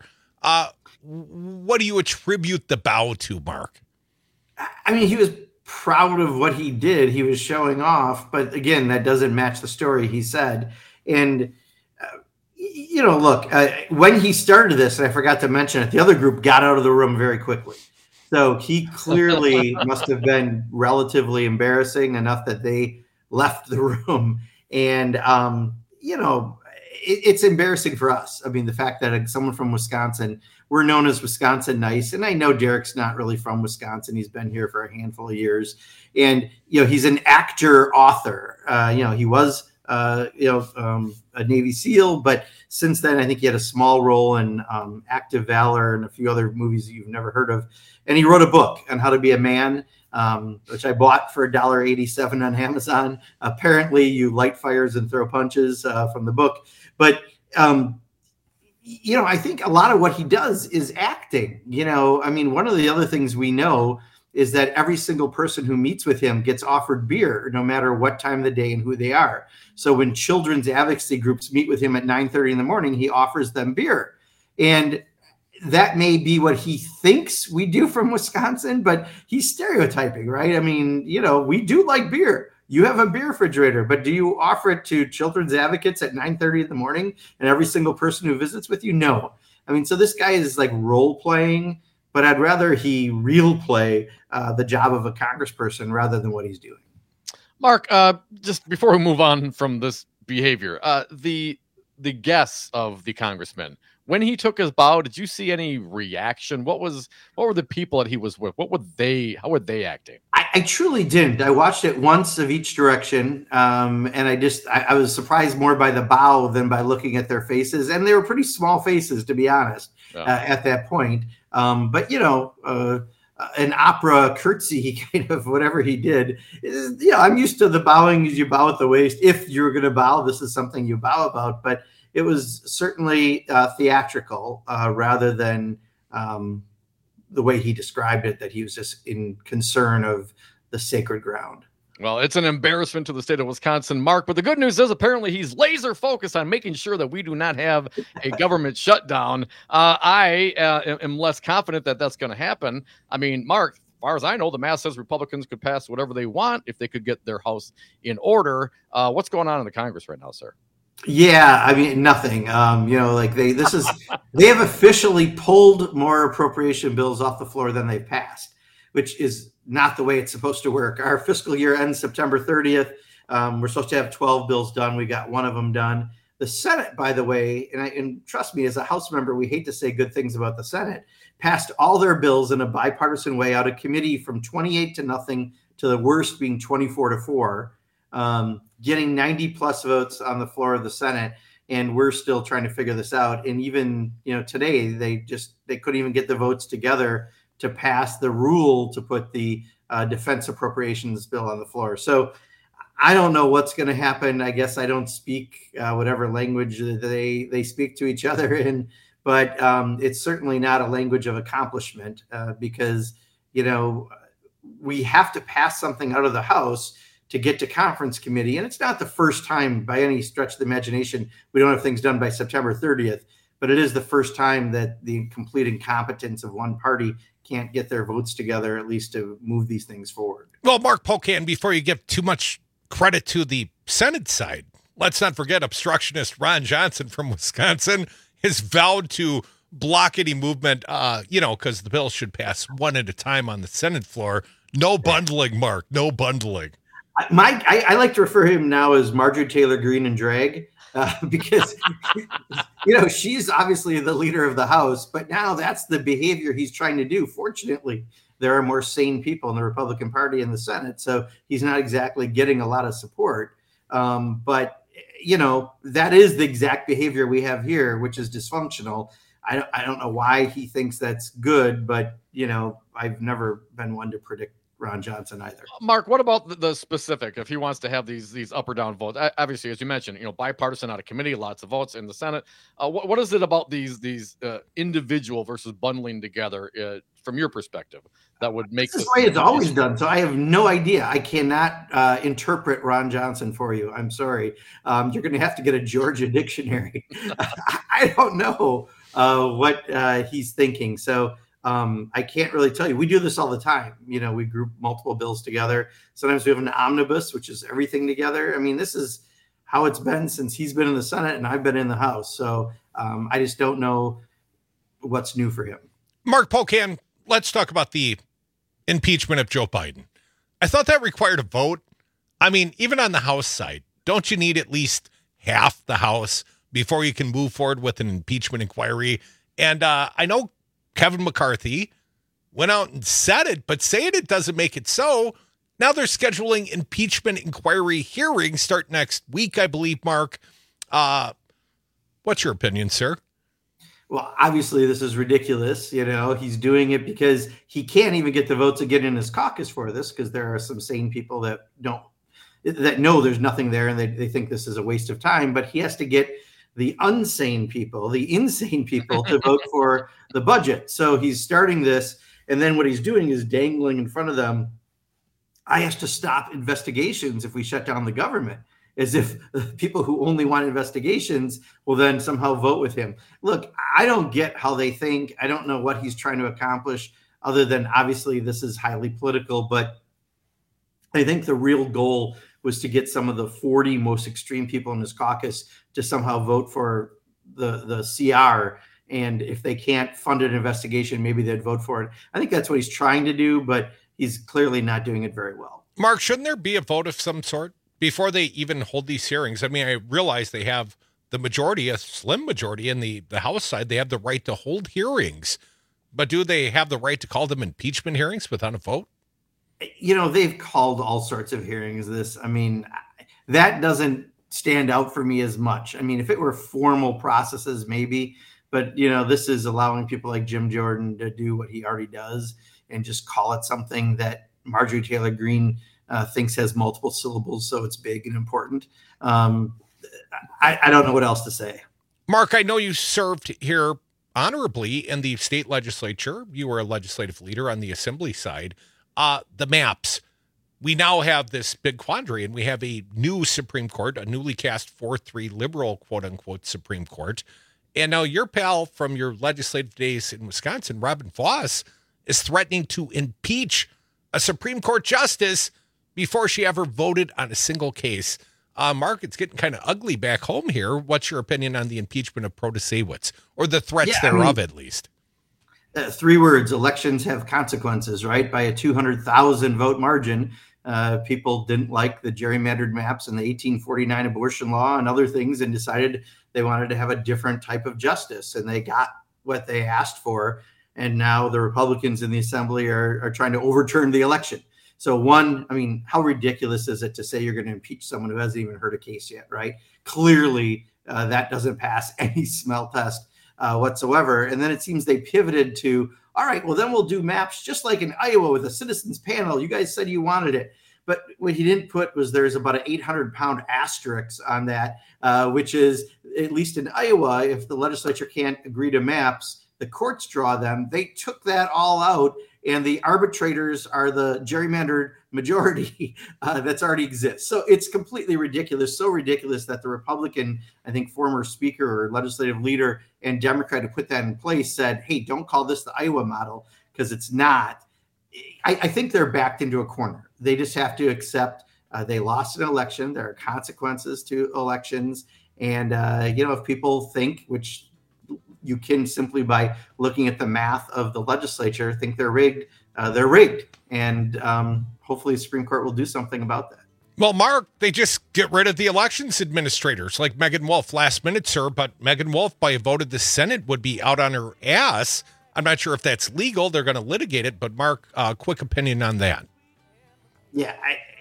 What do you attribute the bow to, Mark? I mean, he was proud of what he did. He was showing off. But again, that doesn't match the story he said. And, look, when he started this, and I forgot to mention it, the other group got out of the room very quickly. So he clearly must have been relatively embarrassing enough that they left the room. And, it's embarrassing for us. I mean, the fact that someone from Wisconsin, we're known as Wisconsin nice. And I know Derek's not really from Wisconsin. He's been here for a handful of years. And, he's an actor, author. He was, a Navy SEAL. But since then, I think he had a small role in Active Valor and a few other movies that you've never heard of. And he wrote a book on how to be a man, which I bought for $1.87 on Amazon. Apparently, you light fires and throw punches from the book. But, I think a lot of what he does is acting. One of the other things we know is that every single person who meets with him gets offered beer, no matter what time of the day and who they are. So when children's advocacy groups meet with him at 9:30 in the morning, he offers them beer. And that may be what he thinks we do from Wisconsin, but he's stereotyping, right? I mean, we do like beer. you have a beer refrigerator, but do you offer it to children's advocates at 9:30 in the morning and every single person who visits with you? No. I mean, so this guy is like role playing, but I'd rather he real play the job of a congressperson rather than what he's doing. Mark, just before we move on from this behavior, the guests of the congressman, when he took his bow, did you see any reaction? What were the people that he was with? How were they acting? I truly didn't. I watched it once of each direction. And I was surprised more by the bow than by looking at their faces. And they were pretty small faces, to be honest, at that point. But, an opera curtsy kind of whatever he did. I'm used to the bowing as you bow at the waist. If you're going to bow, this is something you bow about. But it was certainly theatrical rather than the way he described it, that he was just in concern of the sacred ground. Well, it's an embarrassment to the state of Wisconsin, Mark. But the good news is apparently he's laser focused on making sure that we do not have a government shutdown. I am less confident that that's going to happen. I mean, Mark, as far as I know, the math says Republicans could pass whatever they want if they could get their house in order. What's going on in the Congress right now, sir? Yeah, I mean, nothing. They have officially pulled more appropriation bills off the floor than they've passed, which is not the way it's supposed to work. Our fiscal year ends September 30th. We're supposed to have 12 bills done. We got one of them done. The Senate, by the way, and trust me, as a House member, we hate to say good things about the Senate, passed all their bills in a bipartisan way out of committee from 28-0 to the worst being 24-4, getting 90 plus votes on the floor of the Senate. And we're still trying to figure this out. And even, today they couldn't even get the votes together to pass the rule to put the defense appropriations bill on the floor. So I don't know what's going to happen. I guess I don't speak whatever language they speak to each other in, but it's certainly not a language of accomplishment because, we have to pass something out of the House to get to conference committee. And it's not the first time by any stretch of the imagination we don't have things done by September 30th, but it is the first time that the complete incompetence of one party can't get their votes together, at least to move these things forward. Well, Mark Pocan, before you give too much credit to the Senate side, let's not forget obstructionist Ron Johnson from Wisconsin has vowed to block any movement, because the bill should pass one at a time on the Senate floor. No bundling, Mark, no bundling. I like to refer to him now as Marjorie Taylor Greene and drag because, she's obviously the leader of the House, but now that's the behavior he's trying to do. Fortunately, there are more sane people in the Republican Party in the Senate, so he's not exactly getting a lot of support. But that is the exact behavior we have here, which is dysfunctional. I don't know why he thinks that's good, but, I've never been one to predict Ron Johnson either. Mark, what about the specific? If he wants to have these up or down votes, obviously, as you mentioned, bipartisan out of committee, lots of votes in the Senate. What is it about these individual versus bundling together from your perspective that would make this way it's always done? So I have no idea. I cannot interpret Ron Johnson for you. I'm sorry. You're going to have to get a Georgia dictionary. I don't know what he's thinking. So. I can't really tell you. We do this all the time. We group multiple bills together. Sometimes we have an omnibus, which is everything together. I mean, this is how it's been since he's been in the Senate and I've been in the House. So I just don't know what's new for him. Mark Pocan, let's talk about the impeachment of Joe Biden. I thought that required a vote. I mean, even on the House side, don't you need at least half the House before you can move forward with an impeachment inquiry? And I know Kevin McCarthy went out and said it, but saying it doesn't make it so. Now they're scheduling impeachment inquiry hearings start next week, I believe, Mark. What's your opinion, sir? Well, obviously this is ridiculous. He's doing it because he can't even get the votes to get in his caucus for this because there are some sane people that know there's nothing there and they think this is a waste of time, but he has to get the insane people to vote for the budget. So he's starting this, and then what he's doing is dangling in front of them. I have to stop investigations if we shut down the government, as if people who only want investigations will then somehow vote with him. Look, I don't get how they think. I don't know what he's trying to accomplish other than obviously this is highly political, but I think the real goal was to get some of the 40 most extreme people in his caucus to somehow vote for the CR. And if they can't fund an investigation, maybe they'd vote for it. I think that's what he's trying to do, but he's clearly not doing it very well. Mark, shouldn't there be a vote of some sort before they even hold these hearings? I mean, I realize they have the majority, a slim majority in the House side. They have the right to hold hearings, but do they have the right to call them impeachment hearings without a vote? They've called all sorts of hearings this. I mean, that doesn't stand out for me as much. I mean, if it were formal processes, maybe, but this is allowing people like Jim Jordan to do what he already does and just call it something that Marjorie Taylor Greene thinks has multiple syllables, so it's big and important. I don't know what else to say. Mark, I know you served here honorably in the state legislature. You were a legislative leader on the assembly side. The maps. We now have this big quandary, and we have a new Supreme Court, a newly cast 4-3 liberal, quote-unquote, Supreme Court. And now your pal from your legislative days in Wisconsin, Robin Vos, is threatening to impeach a Supreme Court justice before she ever voted on a single case. Mark, it's getting kind of ugly back home here. What's your opinion on the impeachment of Protasewicz, or the threats thereof, at least? 3 words: elections have consequences, right? By a 200,000 vote margin, people didn't like the gerrymandered maps and the 1849 abortion law and other things, and decided they wanted to have a different type of justice, and they got what they asked for. And now the Republicans in the assembly are trying to overturn the election. So how ridiculous is it to say you're going to impeach someone who hasn't even heard a case yet, right? Clearly, that doesn't pass any smell test whatsoever. And then it seems they pivoted to, all right, well, then we'll do maps just like in Iowa with a citizens panel. You guys said you wanted it. But what he didn't put was there's about an 800-pound asterisk on that, which is, at least in Iowa, if the legislature can't agree to maps, the courts draw them. They took that all out, and the arbitrators are the gerrymandered majority that's already exists. So it's completely ridiculous, so ridiculous that the Republican, I think, former speaker or legislative leader and Democrat who put that in place said, hey, don't call this the Iowa model, because it's not. I think they're backed into a corner. They just have to accept they lost an election. There are consequences to elections. And, if people think, which you can simply by looking at the math of the legislature, think they're rigged, they're rigged. And hopefully the Supreme Court will do something about that. Well, Mark, they just get rid of the elections administrators like Megan Wolf. Last minute, sir, but Megan Wolf, by a vote of the Senate, would be out on her ass. I'm not sure if that's legal. They're going to litigate it. But Mark, quick opinion on that. Yeah,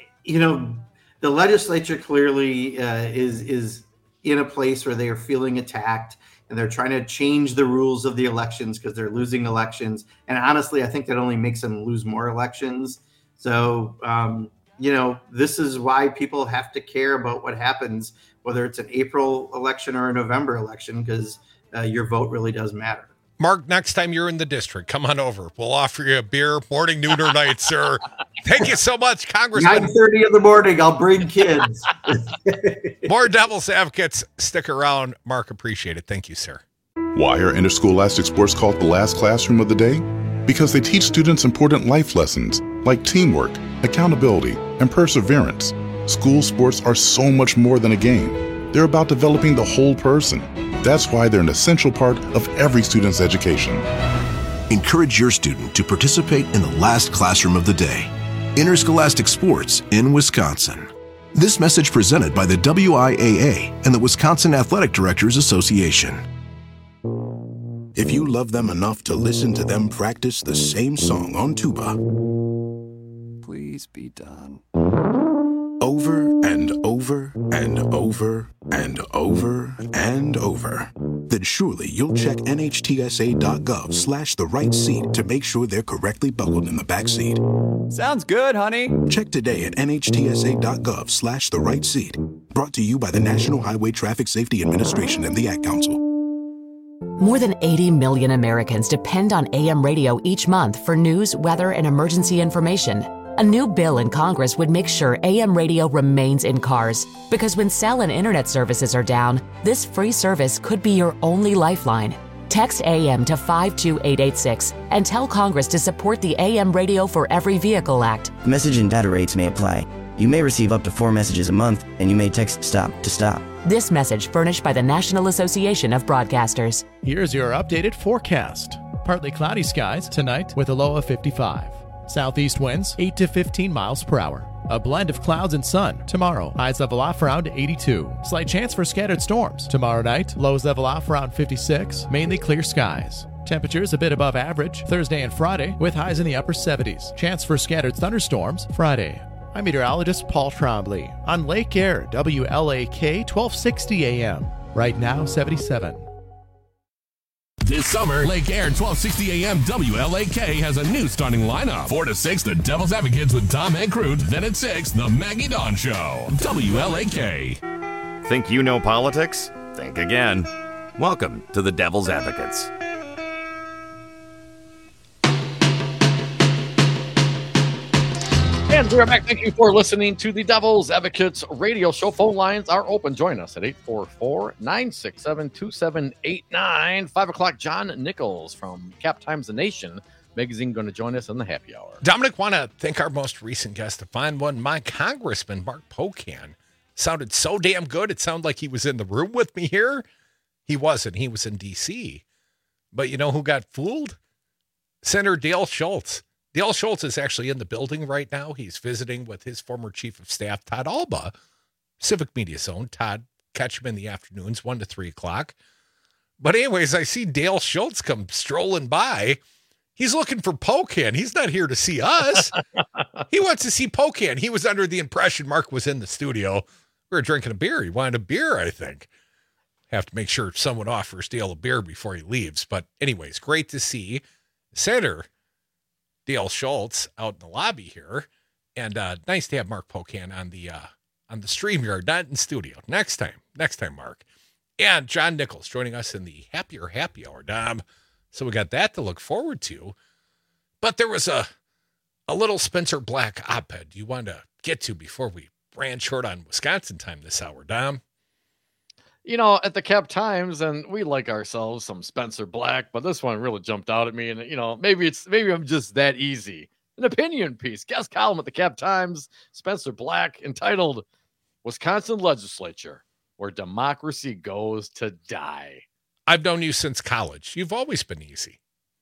the legislature clearly is in a place where they are feeling attacked, and they're trying to change the rules of the elections because they're losing elections. And honestly, I think that only makes them lose more elections. So, this is why people have to care about what happens, whether it's an April election or a November election, because your vote really does matter. Mark, next time you're in the district, come on over. We'll offer you a beer, morning, noon, or night, sir. Thank you so much, Congressman. 9:30 in the morning, I'll bring kids. More Devil's Advocates. Stick around. Mark, appreciate it. Thank you, sir. Why are interscholastic sports called the last classroom of the day? Because they teach students important life lessons like teamwork, accountability, and perseverance. School sports are so much more than a game. They're about developing the whole person. That's why they're an essential part of every student's education. Encourage your student to participate in the last classroom of the day. Interscholastic Sports in Wisconsin. This message presented by the WIAA and the Wisconsin Athletic Directors Association. If you love them enough to listen to them practice the same song on tuba, please be done. Over and over and over and over and over, then surely you'll check NHTSA.gov/the right seat to make sure they're correctly buckled in the back seat. Sounds good, honey. Check today at NHTSA.gov/the right seat. Brought to you by the National Highway Traffic Safety Administration and the Ad Council. More than 80 million Americans depend on AM radio each month for news, weather, and emergency information. A new bill in Congress would make sure AM radio remains in cars, because when cell and internet services are down, this free service could be your only lifeline. Text AM to 52886 and tell Congress to support the AM Radio for Every Vehicle Act. Message and data rates may apply. You may receive up to 4 messages a month, and you may text STOP to stop. This message furnished by the National Association of Broadcasters. Here's your updated forecast. Partly cloudy skies tonight with a low of 55. Southeast winds 8 to 15 miles per hour. A blend of clouds and sun tomorrow. Highs level off around 82. Slight chance for scattered storms. Tomorrow night, lows level off around 56. Mainly clear skies. Temperatures a bit above average Thursday and Friday with highs in the upper 70s. Chance for scattered thunderstorms Friday. I'm meteorologist Paul Trombley on Lake Air, WLAK 1260 AM. Right now, 77. This summer, Lake Air 1260 AM WLAK has a new starting lineup. 4 to 6, the Devil's Advocates with Tom Ancrute. Then at 6, the Maggie Dawn Show. WLAK. Think you know politics? Think again. Welcome to the Devil's Advocates. And we are back. Thank you for listening to the Devil's Advocates radio show. Phone lines are open. Join us at 844-967-2789. 5 o'clock, John Nichols from Cap Times The Nation magazine going to join us on the happy hour. Dominic, want to thank our most recent guest to find one. My Congressman, Mark Pocan, sounded so damn good. It sounded like he was in the room with me here. He wasn't. He was in D.C. But you know who got fooled? Senator Dale Schultz. Dale Schultz is actually in the building right now. He's visiting with his former chief of staff, Todd Alba, Civic Media Zone. Todd, catch him in the afternoons, 1 to 3 o'clock. But anyways, I see Dale Schultz come strolling by. He's looking for Pocan. He's not here to see us. He wants to see Pocan. He was under the impression Mark was in the studio. We were drinking a beer. He wanted a beer, I think. Have to make sure someone offers Dale a beer before he leaves. But anyways, great to see Senator Dale Schultz out in the lobby here, and nice to have Mark Pocan on the StreamYard, not in studio. Next time, Mark. And John Nichols joining us in the Happier Happy Hour, Dom. So we got that to look forward to. But there was a little Spencer Black op-ed you wanted to get to before we ran short on Wisconsin time this hour, Dom. You know, at the Cap Times, and we like ourselves some Spencer Black, but this one really jumped out at me. And, you know, maybe I'm just that easy. An opinion piece, guest column at the Cap Times, Spencer Black, entitled Wisconsin Legislature, Where Democracy Goes to Die. I've known you since college. You've always been easy.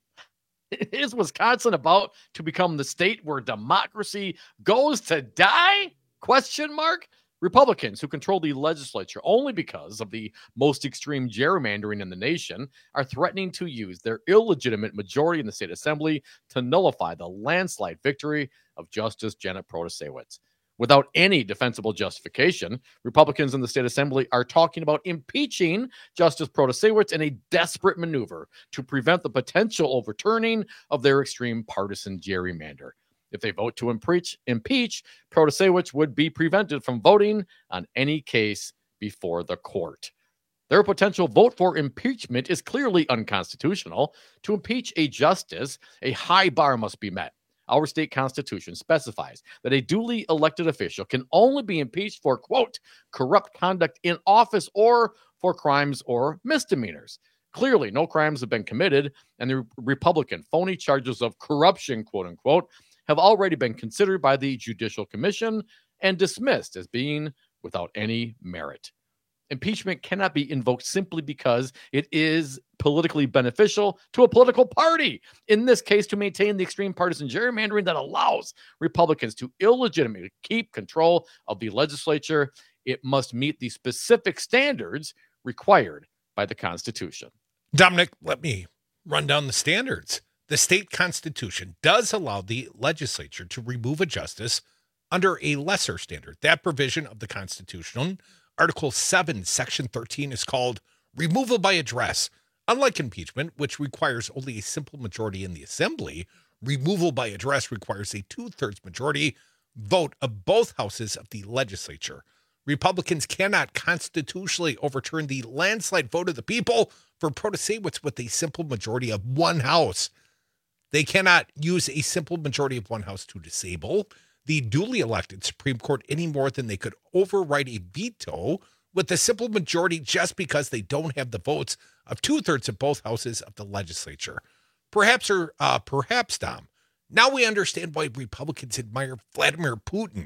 Is Wisconsin about to become the state where democracy goes to die? Question mark. Republicans who control the legislature only because of the most extreme gerrymandering in the nation are threatening to use their illegitimate majority in the state assembly to nullify the landslide victory of Justice Janet Protasewicz. Without any defensible justification, Republicans in the state assembly are talking about impeaching Justice Protasewicz in a desperate maneuver to prevent the potential overturning of their extreme partisan gerrymander. If they vote to impeach, Protasewicz would be prevented from voting on any case before the court. Their potential vote for impeachment is clearly unconstitutional. To impeach a justice, a high bar must be met. Our state constitution specifies that a duly elected official can only be impeached for, quote, corrupt conduct in office or for crimes or misdemeanors. Clearly, no crimes have been committed, and the Republican phony charges of corruption, quote unquote, have already been considered by the Judicial Commission and dismissed as being without any merit. Impeachment cannot be invoked simply because it is politically beneficial to a political party. In this case, to maintain the extreme partisan gerrymandering that allows Republicans to illegitimately keep control of the legislature, it must meet the specific standards required by the Constitution. Dominic, let me run down the standards. The state constitution does allow the legislature to remove a justice under a lesser standard. That provision of the Constitution, Article 7, Section 13, is called removal by address. Unlike impeachment, which requires only a simple majority in the assembly, removal by address requires a 2/3 majority vote of both houses of the legislature. Republicans cannot constitutionally overturn the landslide vote of the people for Protasewicz with a simple majority of one house. They cannot use a simple majority of one house to disable the duly elected Supreme Court any more than they could override a veto with a simple majority just because they don't have the votes of 2/3 of both houses of the legislature. Perhaps, Dom, now we understand why Republicans admire Vladimir Putin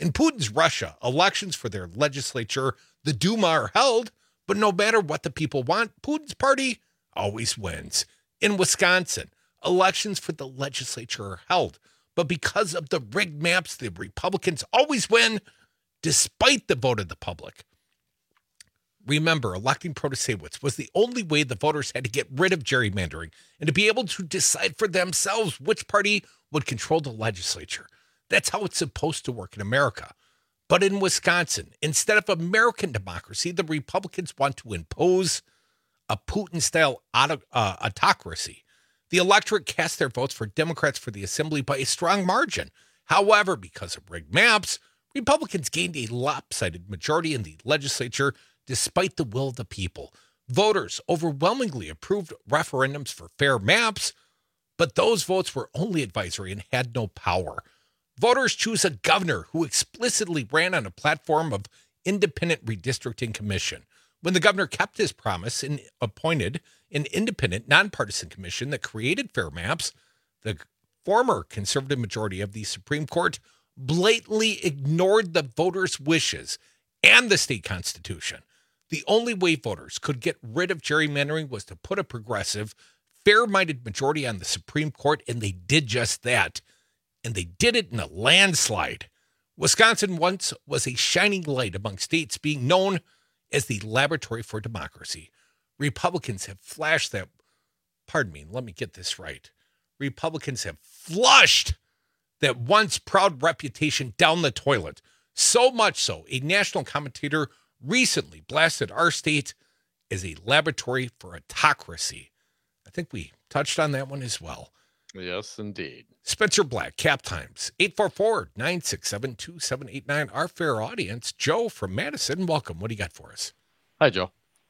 In Putin's Russia, elections for their legislature, the Duma, are held, but no matter what the people want, Putin's party always wins. In Wisconsin, elections for the legislature are held, but because of the rigged maps, the Republicans always win, despite the vote of the public. Remember, electing Protasewicz was the only way the voters had to get rid of gerrymandering and to be able to decide for themselves which party would control the legislature. That's how it's supposed to work in America. But in Wisconsin, instead of American democracy, the Republicans want to impose a Putin-style autocracy. The electorate cast their votes for Democrats for the assembly by a strong margin. However, because of rigged maps, Republicans gained a lopsided majority in the legislature despite the will of the people. Voters overwhelmingly approved referendums for fair maps, but those votes were only advisory and had no power. Voters choose a governor who explicitly ran on a platform of independent redistricting commission. When the governor kept his promise and appointed an independent, nonpartisan commission that created fair maps, the former conservative majority of the Supreme Court blatantly ignored the voters' wishes and the state constitution. The only way voters could get rid of gerrymandering was to put a progressive, fair-minded majority on the Supreme Court, and they did just that. And they did it in a landslide. Wisconsin once was a shining light among states, being known as the laboratory for democracy. Republicans have flushed that, let me get this right. Republicans have flushed that once proud reputation down the toilet. So much so, a national commentator recently blasted our state as a laboratory for autocracy. I think we touched on that one as well. Yes, indeed. Spencer Black, Cap Times, 844-967-2789. Our fair audience, Joe from Madison. Welcome. What do you got for us? Hi, Joe.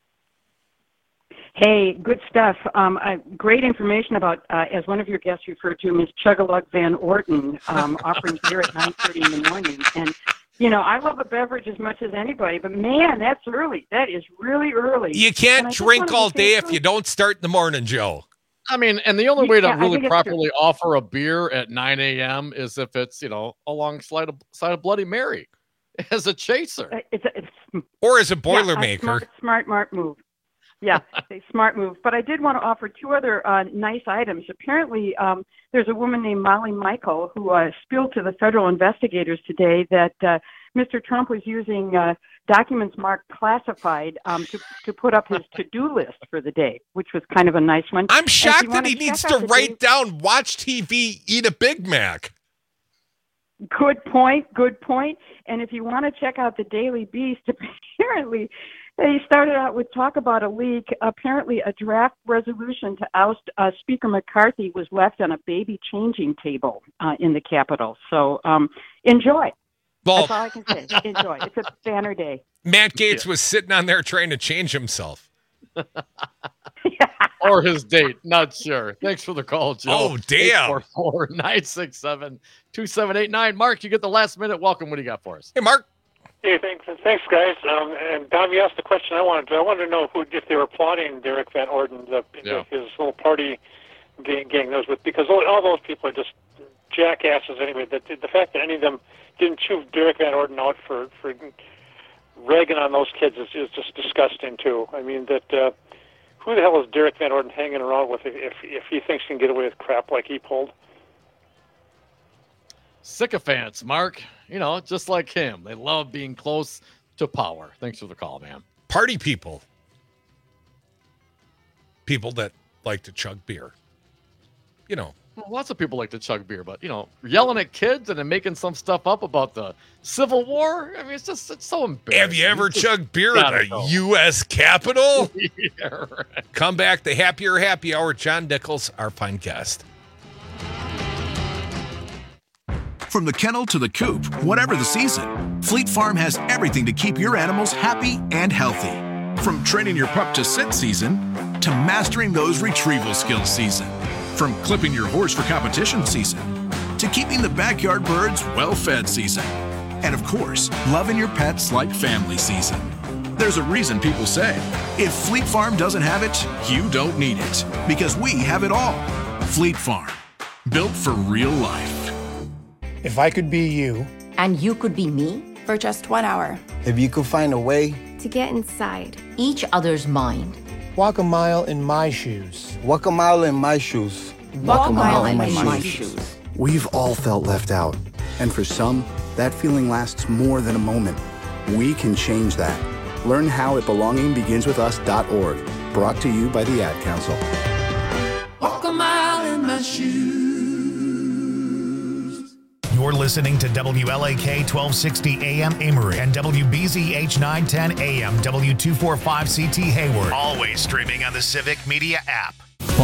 Hey, good stuff. Great information about, as one of your guests referred to, Ms. Chug-a-Lug Van Orton offering beer at 9:30 in the morning. And, you know, I love a beverage as much as anybody, but, man, that's early. That is really early. You can't drink all day if you don't start in the morning, Joe. I mean, and the only way to really properly offer a beer at 9 a.m. is if it's, you know, alongside a Bloody Mary as a chaser. Or as a Boilermaker. Smart move. Yeah, a smart move. But I did want to offer two other nice items. Apparently, there's a woman named Molly Michael who spilled to the federal investigators today that Mr. Trump was using documents marked classified to put up his to-do list for the day, which was kind of a nice one. I'm shocked that he needs to write down, watch TV, eat a Big Mac. Good point. And if you want to check out the Daily Beast, apparently they started out with talk about a leak. Apparently a draft resolution to oust Speaker McCarthy was left on a baby changing table in the Capitol. So enjoy. Well, that's all I can say. Enjoy. It's a banner day. Matt Gaetz was sitting on there trying to change himself. Or his date. Not sure. Thanks for the call, Joe. Oh, damn. 844-967-2789. Mark, you get the last minute welcome. What do you got for us? Hey, Mark. Hey, thanks, guys. And Dom, you asked the question I wanted to know if they were applauding Derek Van Orden, his little party gang those with, because all those people are just jackasses anyway. The fact that any of them didn't chew Derek Van Orden out for ragging on those kids is just disgusting too. I mean, who the hell is Derek Van Orden hanging around with if he thinks he can get away with crap like he pulled? Sycophants, Mark. You know, just like him. They love being close to power. Thanks for the call, man. Party people. People that like to chug beer. You know. Well, lots of people like to chug beer, but, you know, yelling at kids and then making some stuff up about the Civil War. I mean, it's so embarrassing. Have you ever chugged beer at the U.S. Capitol? Yeah, right. Come back, the Happier Happy Hour. John Nichols, our fine guest. From the kennel to the coop, whatever the season, Fleet Farm has everything to keep your animals happy and healthy. From training your pup to sit season to mastering those retrieval skills season. From clipping your horse for competition season to keeping the backyard birds well-fed season. And of course, loving your pets like family season. There's a reason people say, if Fleet Farm doesn't have it, you don't need it. Because we have it all. Fleet Farm, built for real life. If I could be you, And you could be me? For just 1 hour. If you could find a way to get inside each other's mind. Walk a mile in my shoes. Walk a mile in my shoes. Walk a mile in my shoes. We've all felt left out. And for some, that feeling lasts more than a moment. We can change that. Learn how at belongingbeginswithus.org. Brought to you by the Ad Council. Walk a mile in my shoes. You're listening to WLAK 1260 AM Amory and WBZH 910 AM W245CT Hayward. Always streaming on the Civic Media app.